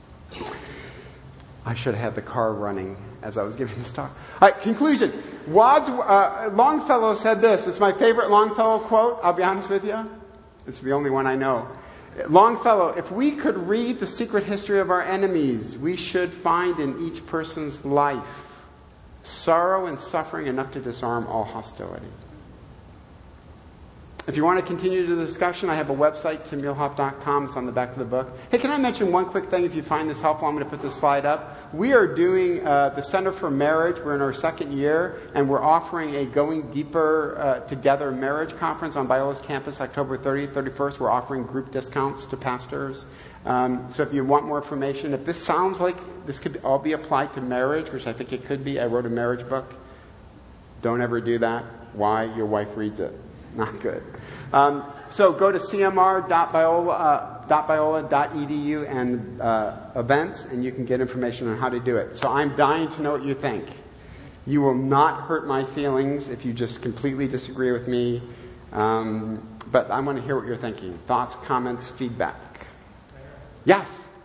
I should have had the car running as I was giving this talk. All right, conclusion. Wads, uh, Longfellow said this. It's my favorite Longfellow quote. I'll be honest with you. It's the only one I know. Longfellow, if we could read the secret history of our enemies, we should find in each person's life sorrow and suffering enough to disarm all hostility. If you want to continue the discussion, I have a website, tim muehlhoff dot com. It's on the back of the book. Hey, can I mention one quick thing if you find this helpful? I'm going to put this slide up. We are doing uh, the Center for Marriage. We're in our second year, and we're offering a Going Deeper uh, Together Marriage Conference on Biola's campus, October thirtieth, thirty-first. We're offering group discounts to pastors. Um, so if you want more information, if this sounds like this could all be applied to marriage, which I think it could be, I wrote a marriage book. Don't ever do that. Why? Your wife reads it. Not good. Um, so go to c m r dot biola dot e d u and uh, events, and you can get information on how to do it. So I'm dying to know what you think. You will not hurt my feelings if you just completely disagree with me. Um, but I want to hear what you're thinking. Thoughts, comments, feedback. Yes?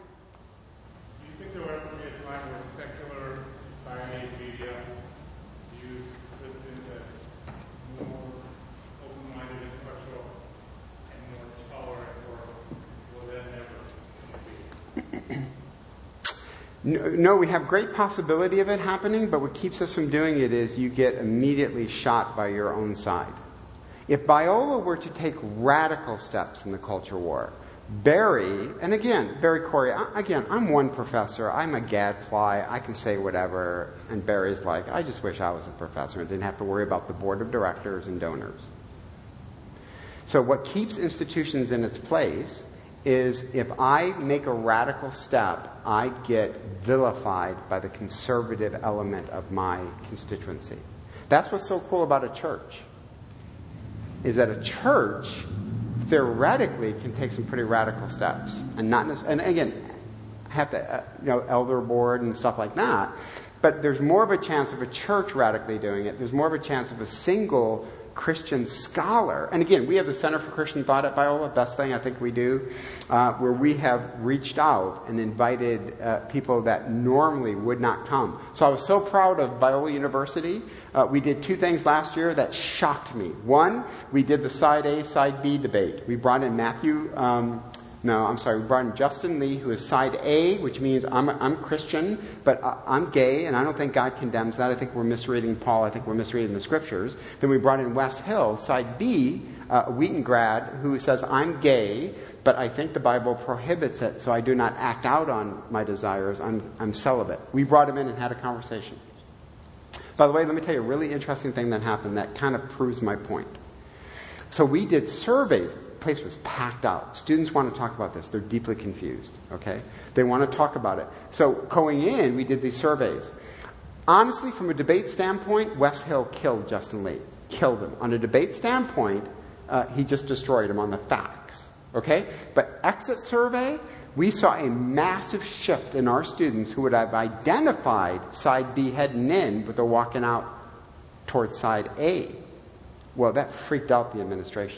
Do you think there will ever be a time where secular society media use Christians as more open-minded and special and more tolerant, or will that never be? No, we have great possibility of it happening, but what keeps us from doing it is you get immediately shot by your own side. If Biola were to take radical steps in the culture war, Barry, and again, Barry Corey, I, again, I'm one professor, I'm a gadfly, I can say whatever, and Barry's like, I just wish I was a professor and didn't have to worry about the board of directors and donors. So what keeps institutions in its place is if I make a radical step, I get vilified by the conservative element of my constituency. That's what's so cool about a church, is that a church theoretically can take some pretty radical steps, and not necessarily, and again, have to, uh, you know, elder board and stuff like that. But there's more of a chance of a church radically doing it. There's more of a chance of a single Christian scholar. And again, we have the Center for Christian Thought at Biola, best thing I think we do, uh, where we have reached out and invited uh, people that normally would not come. So I was so proud of Biola University. Uh, we did two things last year that shocked me. One, we did the side A, side B debate. We brought in Matthew, um, no, I'm sorry, we brought in Justin Lee, who is side A, which means I'm, I'm Christian, but I'm gay, and I don't think God condemns that. I think we're misreading Paul. I think we're misreading the scriptures. Then we brought in Wes Hill, side B, uh, a Wheaton grad, who says, I'm gay, but I think the Bible prohibits it, so I do not act out on my desires. I'm, I'm celibate. We brought him in and had a conversation. By the way, let me tell you a really interesting thing that happened that kind of proves my point. So we did surveys. The place was packed out. Students want to talk about this. They're deeply confused, okay? They want to talk about it. So going in, we did these surveys. Honestly, from a debate standpoint, Wes Hill killed Justin Lee. Killed him. On a debate standpoint, uh, he just destroyed him on the facts, okay? But exit survey, we saw a massive shift in our students who would have identified side B heading in, but they're walking out towards side A. Well, that freaked out the administration.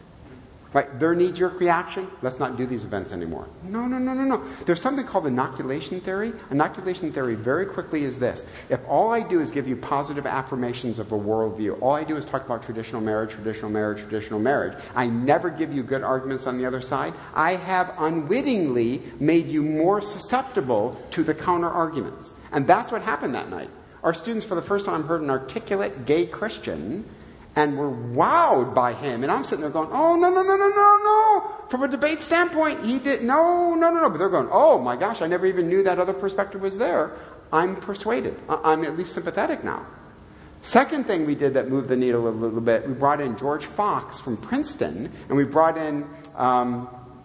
Right? Their knee-jerk reaction, let's not do these events anymore. No, no, no, no, no. There's something called inoculation theory. Inoculation theory very quickly is this. If all I do is give you positive affirmations of a worldview, all I do is talk about traditional marriage, traditional marriage, traditional marriage, I never give you good arguments on the other side, I have unwittingly made you more susceptible to the counter-arguments. And that's what happened that night. Our students for the first time heard an articulate gay Christian and were wowed by him. And I'm sitting there going, oh, no, no, no, no, no, no. From a debate standpoint, he did, no, no, no, no. But they're going, oh, my gosh, I never even knew that other perspective was there. I'm persuaded. I'm at least sympathetic now. Second thing we did that moved the needle a little bit, we brought in George Fox from Princeton, and we brought in um,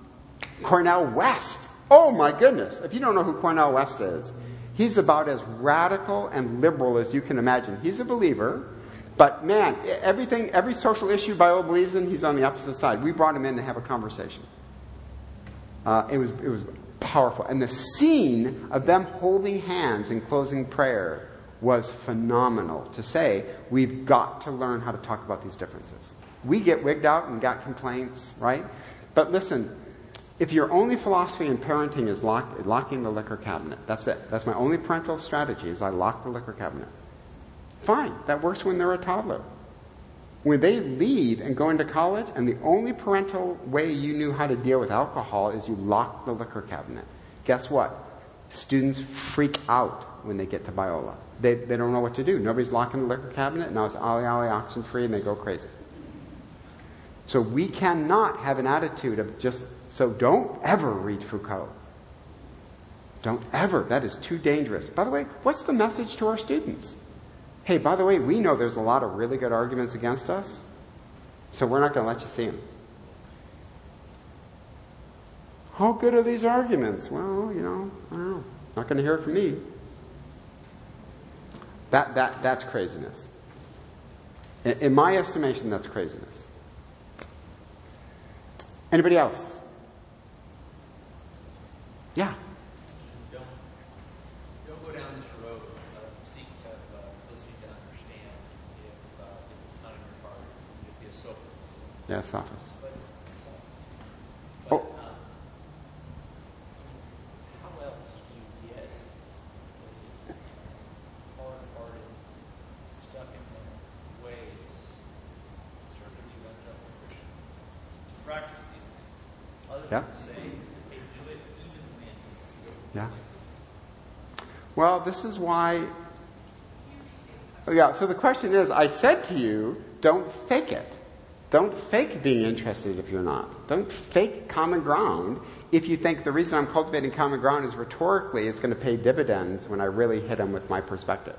Cornel West. Oh, my goodness. If you don't know who Cornel West is, he's about as radical and liberal as you can imagine. He's a believer. But man, everything, every social issue Biola believes in, he's on the opposite side. We brought him in to have a conversation. Uh, it was it was powerful, and the scene of them holding hands in closing prayer was phenomenal. To say we've got to learn how to talk about these differences. We get wigged out and got complaints, right? But listen, if your only philosophy in parenting is lock, locking the liquor cabinet, that's it. That's my only parental strategy. Is I lock the liquor cabinet. Fine, that works when they're a toddler. When they leave and go into college, and the only parental way you knew how to deal with alcohol is you lock the liquor cabinet. Guess what? Students freak out when they get to Biola. They they don't know what to do. Nobody's locking the liquor cabinet. Now it's ollie ollie oxen free, and they go crazy. So we cannot have an attitude of just, so don't ever read Foucault. Don't ever. That is too dangerous. By the way, what's the message to our students? Hey, by the way, we know there's a lot of really good arguments against us, so we're not going to let you see them. How good are these arguments? Well, you know, I don't know. Not going to hear it from me. That that that's craziness. In, in my estimation, that's craziness. Anybody else? Yeah. Yeah, sophist. But, Oh. um, how else do you get hard-hearted, stuck in their ways, conservative evangelical Christians to practice these things? Other Yeah. than to say, hey, do it even when. Yeah. Well, this is why. Oh, yeah. So the question is, I said to you, don't fake it. Don't fake being interested if you're not. Don't fake common ground if you think the reason I'm cultivating common ground is rhetorically it's going to pay dividends when I really hit them with my perspective.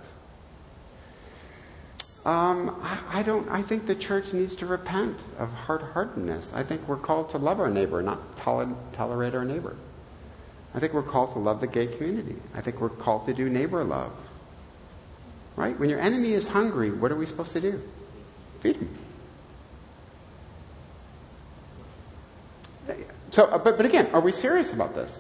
Um, I, I don't. I think the church needs to repent of hard-heartedness. I think we're called to love our neighbor, not tol- tolerate our neighbor. I think we're called to love the gay community. I think we're called to do neighbor love. Right? When your enemy is hungry, what are we supposed to do? Feed him. So, but, but again, are we serious about this?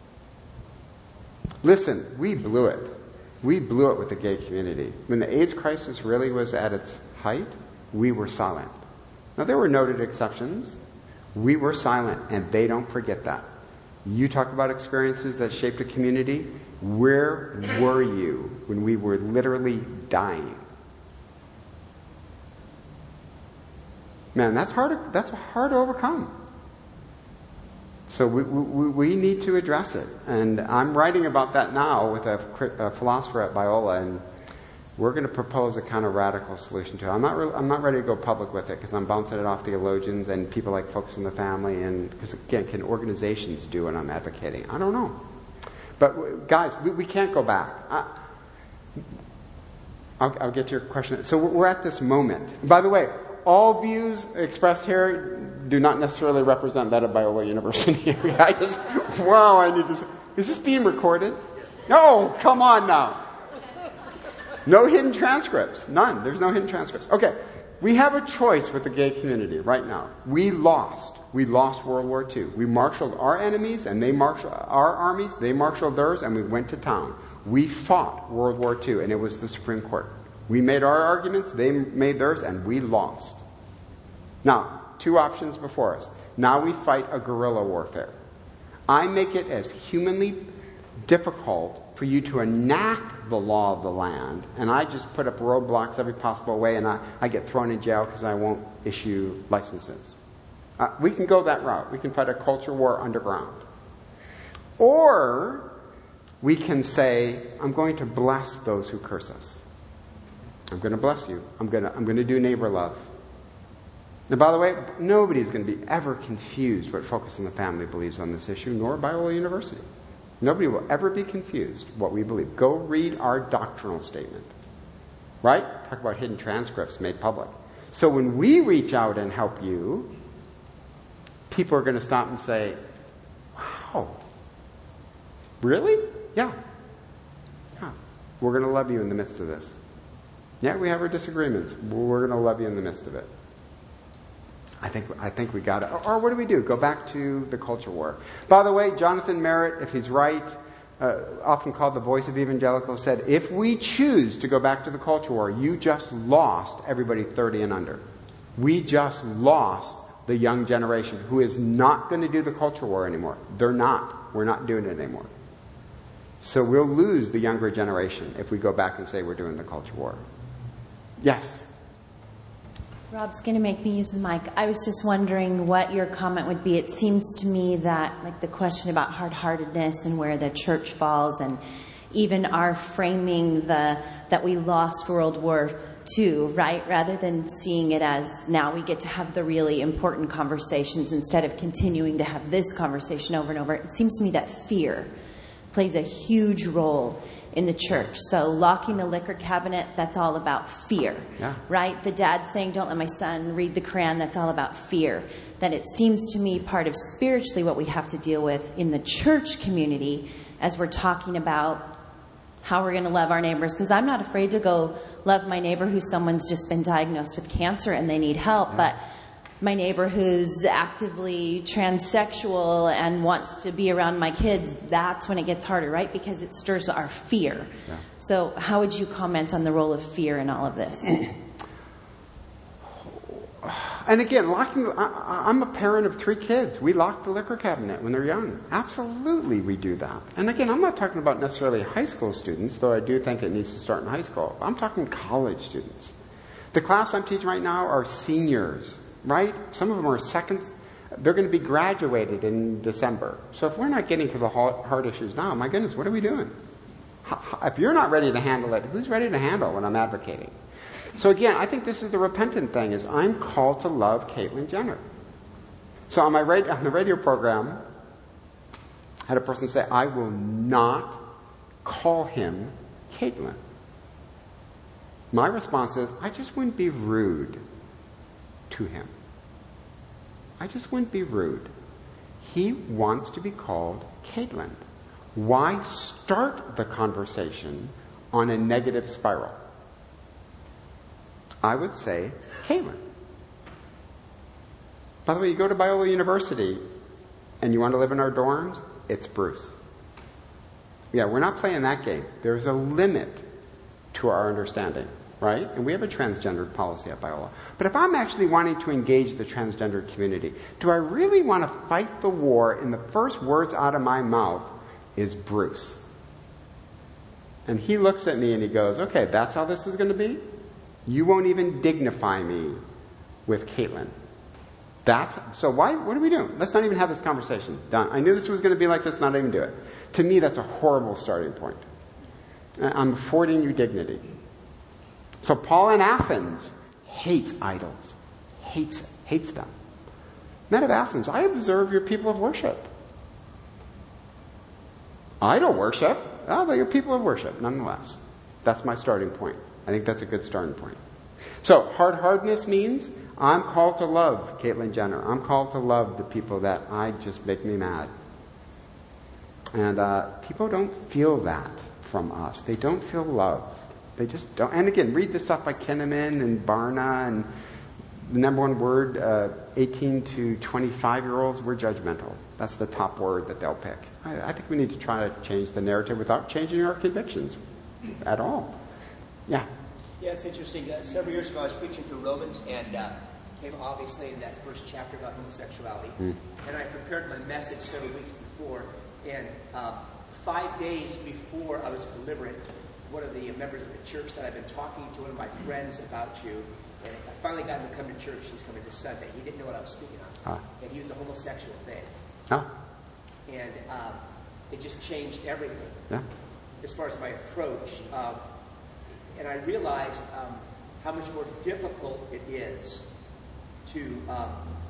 Listen, we blew it. We blew it with the gay community. When the AIDS crisis really was at its height, we were silent. Now, there were noted exceptions. We were silent, and they don't forget that. You talk about experiences that shaped a community. Where were you when we were literally dying? Man, that's hard to, that's hard to overcome. So we, we, we need to address it. And I'm writing about that now with a, a philosopher at Biola, and we're going to propose a kind of radical solution to it. I'm not, re- I'm not ready to go public with it because I'm bouncing it off theologians and people like Focus on the Family. And because, again, can organizations do what I'm advocating? I don't know. But, guys, we, we can't go back. I, I'll, I'll get to your question. So we're at this moment. By the way, all views expressed here do not necessarily represent that of Biola University. I just, wow, I need to, is this being recorded? No, come on now. No hidden transcripts. None. There's no hidden transcripts. Okay. We have a choice with the gay community right now. We lost. We lost World War Two. We marshaled our enemies and they marshaled our armies. They marshaled theirs and we went to town. We fought World War Two and it was the Supreme Court. We made our arguments, they made theirs, and we lost. Now, two options before us. Now we fight a guerrilla warfare. I make it as humanly difficult for you to enact the law of the land, and I just put up roadblocks every possible way, and I, I get thrown in jail because I won't issue licenses. Uh, we can go that route. We can fight a culture war underground. Or we can say, I'm going to bless those who curse us. I'm going to bless you. I'm going to, I'm going to do neighbor love. And by the way, nobody's going to be ever confused what Focus on the Family believes on this issue, nor Biola University. Nobody will ever be confused what we believe. Go read our doctrinal statement. Right? Talk about hidden transcripts made public. So when we reach out and help you, people are going to stop and say, wow, really? Yeah. Yeah. We're going to love you in the midst of this. Yeah, we have our disagreements. We're going to love you in the midst of it. I think I think we got it. Or, or what do we do? Go back to the culture war. By the way, Jonathan Merritt, if he's right, uh, often called the voice of evangelicals, said, if we choose to go back to the culture war, you just lost everybody thirty and under. We just lost the young generation who is not going to do the culture war anymore. They're not. We're not doing it anymore. So we'll lose the younger generation if we go back and say we're doing the culture war. Yes? Rob's going to make me use the mic. I was just wondering what your comment would be. It seems to me that, like, the question about hard-heartedness and where the church falls, and even our framing the that we lost World War Two, right? Rather than seeing it as now we get to have the really important conversations instead of continuing to have this conversation over and over. It seems to me that fear plays a huge role in the church. So locking the liquor cabinet, that's all about fear, yeah. Right? The dad saying, don't let my son read the Quran, that's all about fear. Then it seems to me part of spiritually what we have to deal with in the church community as we're talking about how we're going to love our neighbors. Because I'm not afraid to go love my neighbor who someone's just been diagnosed with cancer and they need help, yeah. But my neighbor who's actively transsexual and wants to be around my kids, that's when it gets harder, right? Because it stirs our fear. Yeah. So how would you comment on the role of fear in all of this? And again, locking, I, I'm a parent of three kids. We lock the liquor cabinet when they're young. Absolutely we do that. And again, I'm not talking about necessarily high school students, though I do think it needs to start in high school. I'm talking college students. The class I'm teaching right now are seniors. Right? Some of them are second. They're going to be graduated in December. So if we're not getting to the hard issues now, my goodness, what are we doing? If you're not ready to handle it, who's ready to handle what I'm advocating? So again, I think this is the repentant thing, is I'm called to love Caitlyn Jenner. So on my radio, on the radio program, I had a person say, I will not call him Caitlyn. My response is, I just wouldn't be rude to him. I just wouldn't be rude. He wants to be called Caitlyn. Why start the conversation on a negative spiral? I would say Caitlyn. By the way, you go to Biola University and you want to live in our dorms, it's Bruce. Yeah, we're not playing that game. There's a limit to our understanding. right? And we have a transgender policy at Biola. But if I'm actually wanting to engage the transgender community, do I really want to fight the war and the first words out of my mouth is Bruce? And he looks at me and he goes, okay, that's how this is going to be? You won't even dignify me with Caitlin. That's, so why, what are we doing? Let's not even have this conversation. Done. I knew this was going to be like this, not even do it. To me, that's a horrible starting point. I'm affording you dignity. So Paul in Athens hates idols. Hates, hates them. Men of Athens, I observe your people of worship. Idol worship? Oh, but you're people of worship, nonetheless. That's my starting point. I think that's a good starting point. So, hard-heartedness means I'm called to love Caitlyn Jenner. I'm called to love the people that I just make me mad. And uh, people don't feel that from us. They don't feel loved. They just don't. And again, read the stuff by Kinnaman and Barna and the number one word, uh, eighteen to twenty-five-year-olds, we're judgmental. That's the top word that they'll pick. I, I think we need to try to change the narrative without changing our convictions at all. Yeah. Yeah, it's interesting. Uh, several years ago, I was preaching through Romans, and uh, came obviously in that first chapter about homosexuality. Mm. And I prepared my message several weeks before, and uh, five days before I was delivering, one of the members of the church said, I've been talking to one of my friends about you, and I finally got him to come to church. He's coming this Sunday. He didn't know what I was speaking on. Ah. And he was a homosexual faith. Ah. And um, it just changed everything. Yeah. As far as my approach. Um, and I realized um, how much more difficult it is to um,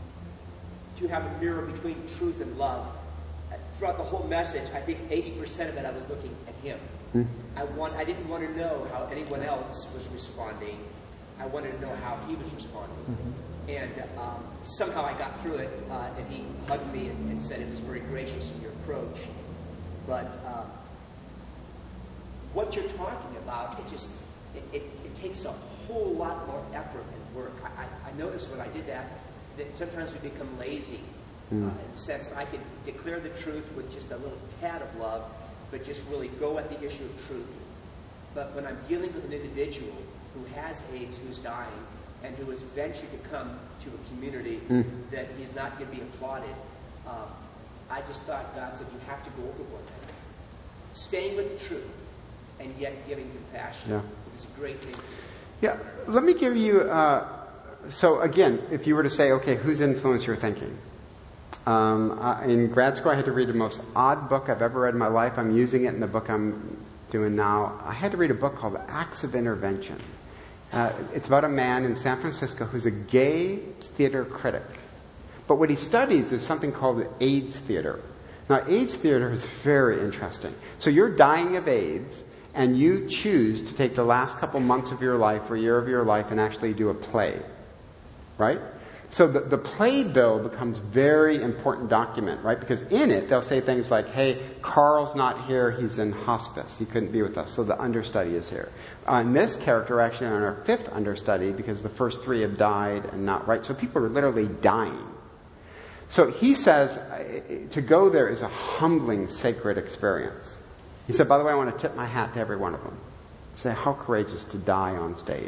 to have a mirror between truth and love. Throughout the whole message, I think eighty percent of it I was looking at him. Mm. I want. I didn't want to know how anyone else was responding. I wanted to know how he was responding. Mm-hmm. And um, somehow I got through it, uh, and he hugged me and, and said it was very gracious in your approach. But um, what you're talking about, it just it, it, it takes a whole lot more effort and work. I, I, I noticed when I did that that sometimes we become lazy. Mm. Uh, in the sense that I can declare the truth with just a little tad of love, but just really go at the issue of truth. But when I'm dealing with an individual who has AIDS, who's dying, and who has ventured to come to a community mm. that he's not going to be applauded, um, I just thought God said, you have to go overboard. Staying with the truth, and yet giving compassion. Yeah. It was a great thing. Yeah, let me give you, uh, so again, if you were to say, okay, who's influenced your thinking? Um, uh, in grad school, I had to read the most odd book I've ever read in my life. I'm using it in the book I'm doing now. I had to read a book called Acts of Intervention. Uh, it's about a man in San Francisco who's a gay theater critic. But what he studies is something called AIDS theater. Now, AIDS theater is very interesting. So you're dying of AIDS, and you choose to take the last couple months of your life or year of your life and actually do a play. Right? So the, the playbill becomes very important document, right? Because in it, they'll say things like, hey, Carl's not here, he's in hospice. He couldn't be with us, so the understudy is here. On this character, actually on our fifth understudy, because the first three have died and not right. So people are literally dying. So he says to go there is a humbling, sacred experience. He said, by the way, I want to tip my hat to every one of them. Say, how courageous to die on stage.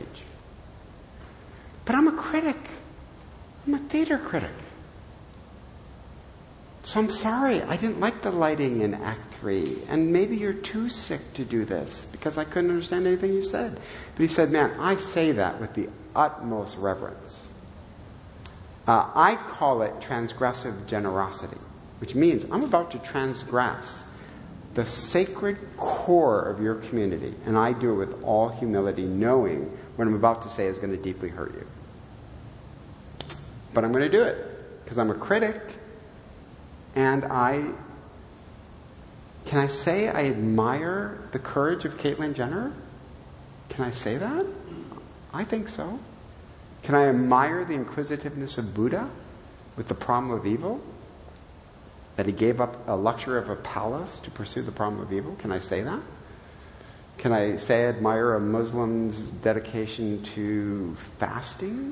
But I'm a critic. I'm a theater critic. So I'm sorry, I didn't like the lighting in Act three. And maybe you're too sick to do this because I couldn't understand anything you said. But he said, man, I say that with the utmost reverence. Uh, I call it transgressive generosity, which means I'm about to transgress the sacred core of your community. And I do it with all humility, knowing what I'm about to say is going to deeply hurt you. But I'm going to do it because I'm a critic, and I, can I say I admire the courage of Caitlyn Jenner? Can I say that? I think so. Can I admire the inquisitiveness of Buddha with the problem of evil? That he gave up a luxury of a palace to pursue the problem of evil? Can I say that? Can I say I admire a Muslim's dedication to fasting?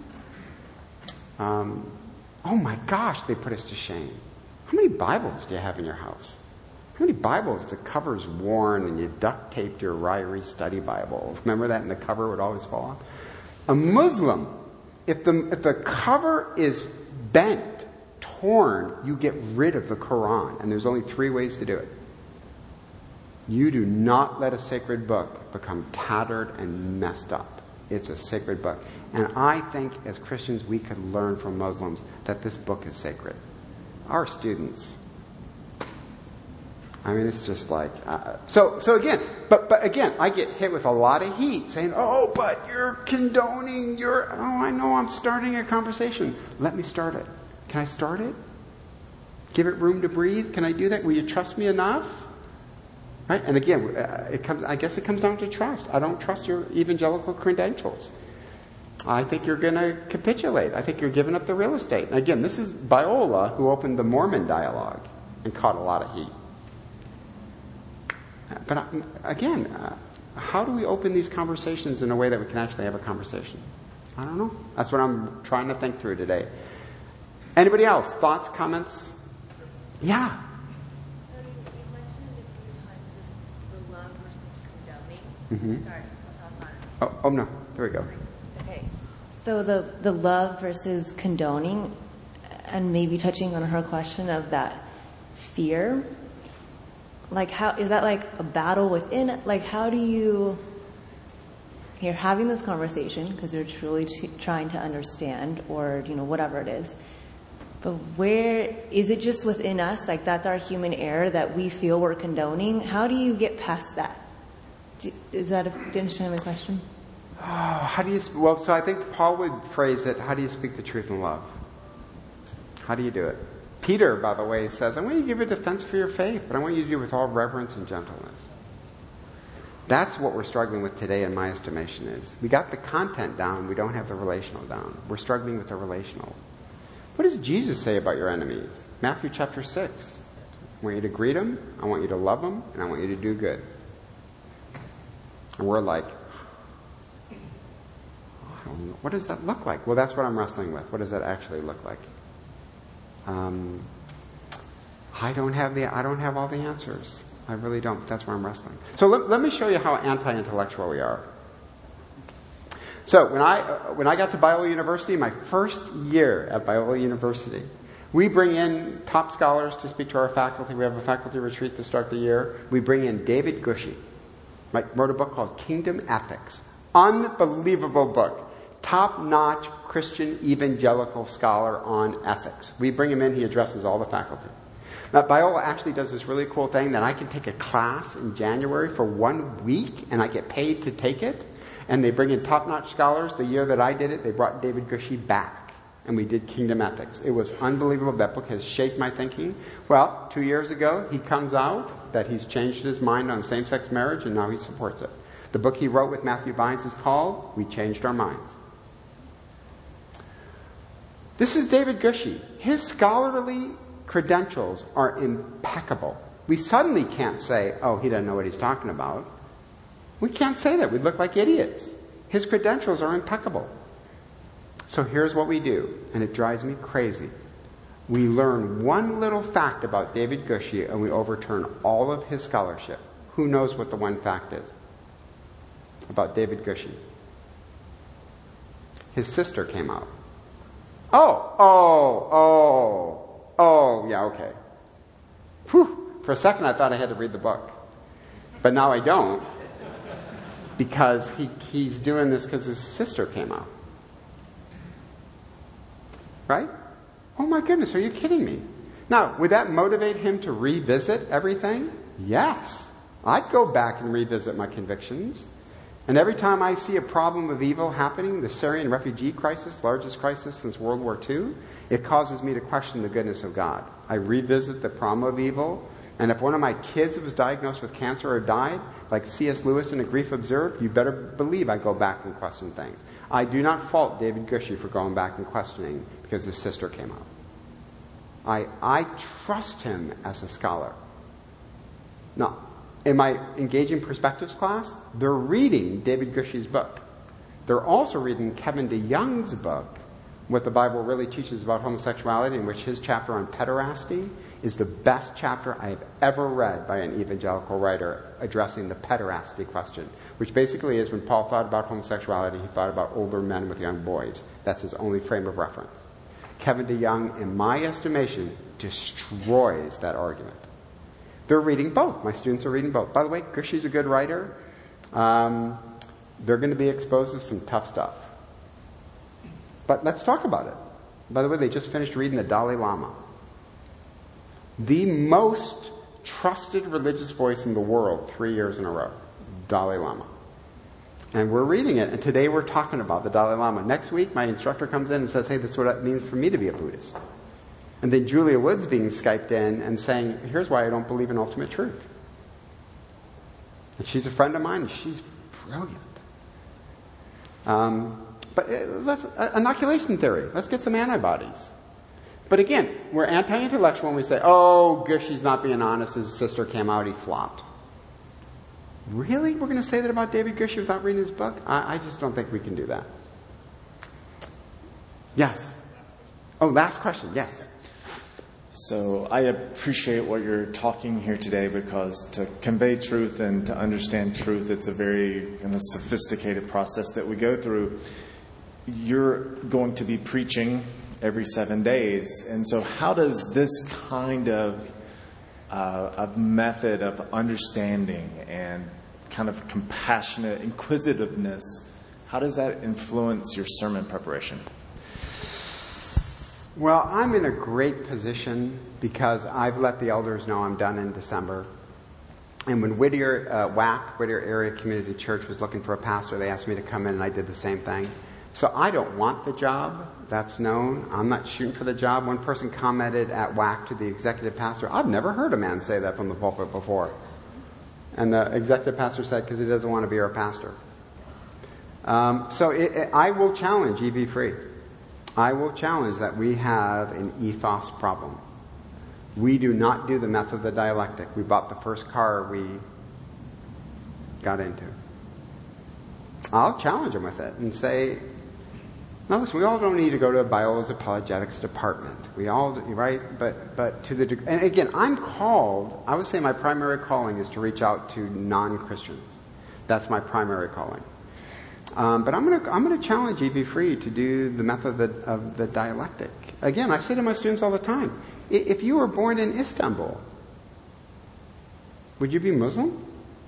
Um, oh my gosh, they put us to shame. How many Bibles do you have in your house? How many Bibles, the cover's worn and you duct taped your Ryrie study Bible? Remember that, and the cover would always fall off? A Muslim, if the, if the cover is bent, torn, you get rid of the Quran. And there's only three ways to do it. You do not let a sacred book become tattered and messed up. It's a sacred book. And I think as Christians we could learn from Muslims that this book is sacred. Our students. I mean, it's just like, uh, so, so again, but, but again, I get hit with a lot of heat saying, oh, but you're condoning your, oh, I know I'm starting a conversation. Let me start it. Can I start it? Give it room to breathe? Can I do that? Will you trust me enough? Right? And again, it comes, I guess it comes down to trust. I don't trust your evangelical credentials. I think you're going to capitulate. I think you're giving up the real estate. And again, this is Biola who opened the Mormon dialogue and caught a lot of heat. But again, uh, how do we open these conversations in a way that we can actually have a conversation? I don't know. That's what I'm trying to think through today. Anybody else? Thoughts, comments? Yeah. So you, you mentioned a few times the love versus condoning. Mm-hmm. Sorry, I'll talk on. Oh, oh no. There we go. Okay. So the, the love versus condoning, and maybe touching on her question of that fear. Like, how is that like a battle within it? Like, how do you, you're having this conversation because you're truly t- trying to understand, or, you know, whatever it is. But where, is it just within us? Like, that's our human error that we feel we're condoning? How do you get past that? Do, is that a, do you understand my question? Oh, how do you, well, so I think Paul would phrase it, how do you speak the truth in love? How do you do it? Peter, by the way, says, I want you to give a defense for your faith, but I want you to do it with all reverence and gentleness. That's what we're struggling with today, in my estimation, is we got the content down, we don't have the relational down. We're struggling with the relational. What does Jesus say about your enemies? Matthew chapter six. I want you to greet them, I want you to love them, and I want you to do good. And we're like, I don't know, what does that look like? Well, that's what I'm wrestling with. What does that actually look like? Um, I don't have the I don't have all the answers. I really don't. That's where I'm wrestling. So let, let me show you how anti-intellectual we are. So when I uh, when I got to Biola University, my first year at Biola University, we bring in top scholars to speak to our faculty. We have a faculty retreat to start the year. We bring in David Gushee, right, wrote a book called Kingdom Ethics. Unbelievable book. Top-notch Christian evangelical scholar on ethics. We bring him in, he addresses all the faculty. Now, Biola actually does this really cool thing that I can take a class in January for one week, and I get paid to take it. And they bring in top-notch scholars. The year that I did it, they brought David Gushee back, and we did Kingdom Ethics. It was unbelievable. That book has shaped my thinking. Well, two years ago, he comes out that he's changed his mind on same-sex marriage, and now he supports it. The book he wrote with Matthew Vines is called We Changed Our Minds. This is David Gushee. His scholarly credentials are impeccable. We suddenly can't say, oh, he doesn't know what he's talking about. We can't say that. We'd look like idiots. His credentials are impeccable. So here's what we do, and it drives me crazy. We learn one little fact about David Gushee, and we overturn all of his scholarship. Who knows what the one fact is about David Gushee? His sister came out. Oh, oh, oh, oh, yeah, okay. Whew. For a second I thought I had to read the book. But now I don't. Because he, he's doing this because his sister came out. Right? Oh my goodness, are you kidding me? Now, would that motivate him to revisit everything? Yes. I'd go back and revisit my convictions. And every time I see a problem of evil happening, the Syrian refugee crisis, largest crisis since World War Two, it causes me to question the goodness of God. I revisit the problem of evil, and if one of my kids was diagnosed with cancer or died, like C S Lewis in A Grief Observed, you better believe I go back and question things. I do not fault David Gushee for going back and questioning because his sister came out. I, I trust him as a scholar. Now, in my Engaging Perspectives class, they're reading David Gushee's book. They're also reading Kevin DeYoung's book, what the Bible really teaches about homosexuality, in which his chapter on pederasty is the best chapter I have ever read by an evangelical writer addressing the pederasty question, which basically is when Paul thought about homosexuality, he thought about older men with young boys. That's his only frame of reference. Kevin DeYoung, in my estimation, destroys that argument. They're reading both. My students are reading both. By the way, Gushy's a good writer. Um, they're going to be exposed to some tough stuff. But let's talk about it. By the way, they just finished reading the Dalai Lama. The most trusted religious voice in the world, three years in a row. Dalai Lama. And we're reading it, and today we're talking about the Dalai Lama. Next week, my instructor comes in and says, hey, this is what it means for me to be a Buddhist. And then Julia Wood's being Skyped in and saying, here's why I don't believe in ultimate truth. And she's a friend of mine, and she's brilliant. Um... But uh, let's, uh, inoculation theory. Let's get some antibodies. But again, we're anti-intellectual when we say, oh, Gushy's not being honest. His sister came out, he flopped. Really? We're going to say that about David Gushy without reading his book? I, I just don't think we can do that. Yes. Oh, last question. Yes. So I appreciate what you're talking here today, because to convey truth and to understand truth, it's a very kind of sophisticated process that we go through. You're going to be preaching every seven days. And so how does this kind of, uh, of method of understanding and kind of compassionate inquisitiveness, how does that influence your sermon preparation? Well, I'm in a great position because I've let the elders know I'm done in December. And when Whittier, uh, W A C, Whittier Area Community Church, was looking for a pastor, they asked me to come in, and I did the same thing. So I don't want the job. That's known. I'm not shooting for the job. One person commented at W A C to the executive pastor, I've never heard a man say that from the pulpit before. And the executive pastor said, because he doesn't want to be our pastor. Um, so it, it, I will challenge E V Free. I will challenge that we have an ethos problem. We do not do the method of the dialectic. We bought the first car we got into. I'll challenge them with it and say, now listen, we all don't need to go to Biola's apologetics department. We all, right? But, but to the degree, and again, I'm called, I would say my primary calling is to reach out to non-Christians. That's my primary calling. Um, but I'm going to I'm going to challenge E V Free to do the method of the, of the dialectic. Again, I say to my students all the time, if you were born in Istanbul, would you be Muslim?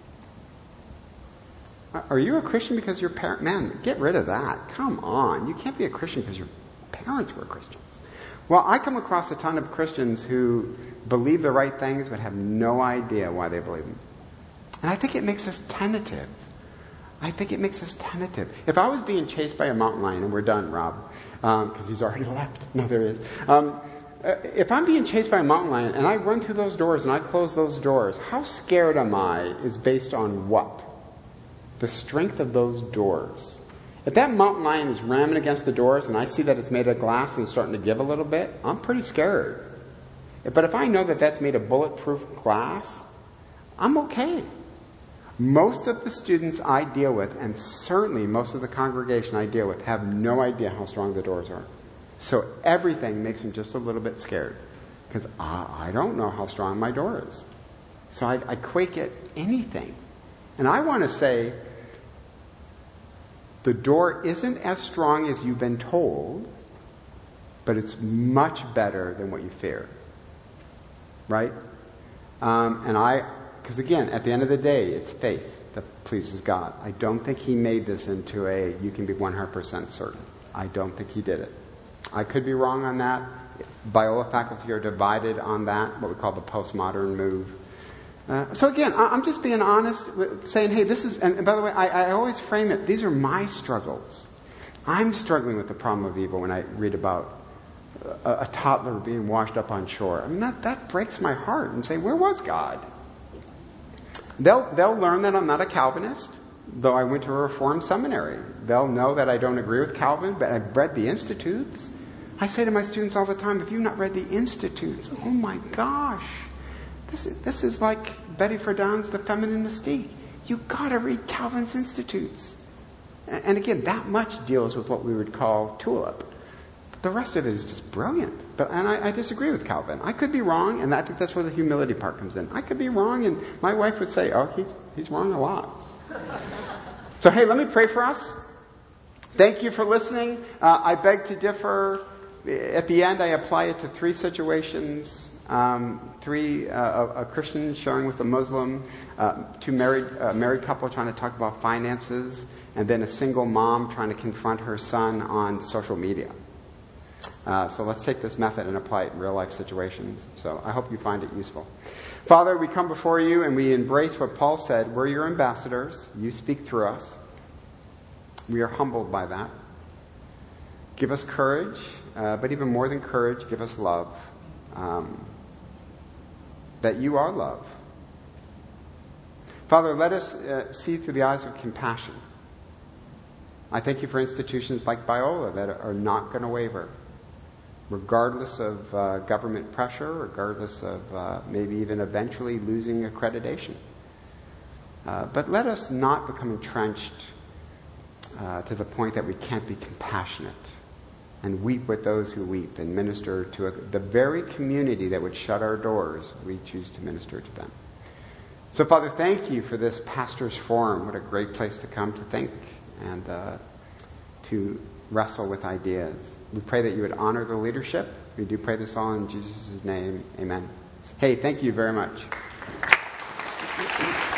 Are you a Christian because your parent? Man, get rid of that. Come on, you can't be a Christian because your parents were Christians. Well, I come across a ton of Christians who believe the right things but have no idea why they believe them, and I think it makes us tentative. I think it makes us tentative. If I was being chased by a mountain lion, and we're done, Rob, because um, he's already left. No, there is. Um, if I'm being chased by a mountain lion, and I run through those doors and I close those doors, how scared am I is based on what? The strength of those doors. If that mountain lion is ramming against the doors and I see that it's made of glass and it's starting to give a little bit, I'm pretty scared. But if I know that that's made of bulletproof glass, I'm okay. Most of the students I deal with, and certainly most of the congregation I deal with, have no idea how strong the doors are. So everything makes them just a little bit scared. Because I, I don't know how strong my door is. So I, I quake at anything. And I want to say, the door isn't as strong as you've been told, but it's much better than what you fear. Right? Um, and I... Because again, at the end of the day, it's faith that pleases God. I don't think he made this into a, you can be one hundred percent certain. I don't think he did it. I could be wrong on that. Biola faculty are divided on that, what we call the postmodern move. Uh, so again, I, I'm just being honest, with saying, hey, this is, and, and by the way, I, I always frame it, these are my struggles. I'm struggling with the problem of evil when I read about a, a toddler being washed up on shore. I mean, that, that breaks my heart and say, where was God? They'll, they'll learn that I'm not a Calvinist, though I went to a Reformed seminary. They'll know that I don't agree with Calvin, but I've read the Institutes. I say to my students all the time, if you've not read the Institutes, oh my gosh, this is, this is like Betty Friedan's The Feminine Mystique. You gotta read Calvin's Institutes. And, and again, that much deals with what we would call tulip. the rest of it is just brilliant. But and I, I disagree with Calvin. I could be wrong, and I think that's where the humility part comes in. I could be wrong, and my wife would say, "Oh, he's he's wrong a lot." So hey, let me pray for us. Thank you for listening. Uh, I beg to differ. At the end, I apply it to three situations. Um, three, uh, a, a Christian sharing with a Muslim, uh, two married uh, married couple trying to talk about finances, and then a single mom trying to confront her son on social media. Uh, so let's take this method and apply it in real life situations. So I hope you find it useful. Father, we come before you and we embrace what Paul said. We're your ambassadors. You speak through us. We are humbled by that. Give us courage, uh, but even more than courage, give us love. Um, that you are love. Father, let us uh, see through the eyes of compassion. I thank you for institutions like Biola that are not going to waver, regardless of uh, government pressure, regardless of uh, maybe even eventually losing accreditation. Uh, but let us not become entrenched uh, to the point that we can't be compassionate and weep with those who weep and minister to a, the very community that would shut our doors. We choose to minister to them. So, Father, thank you for this Pastor's Forum. What a great place to come to think and uh, to wrestle with ideas. We pray that you would honor the leadership. We do pray this all in Jesus' name. Amen. Hey, thank you very much.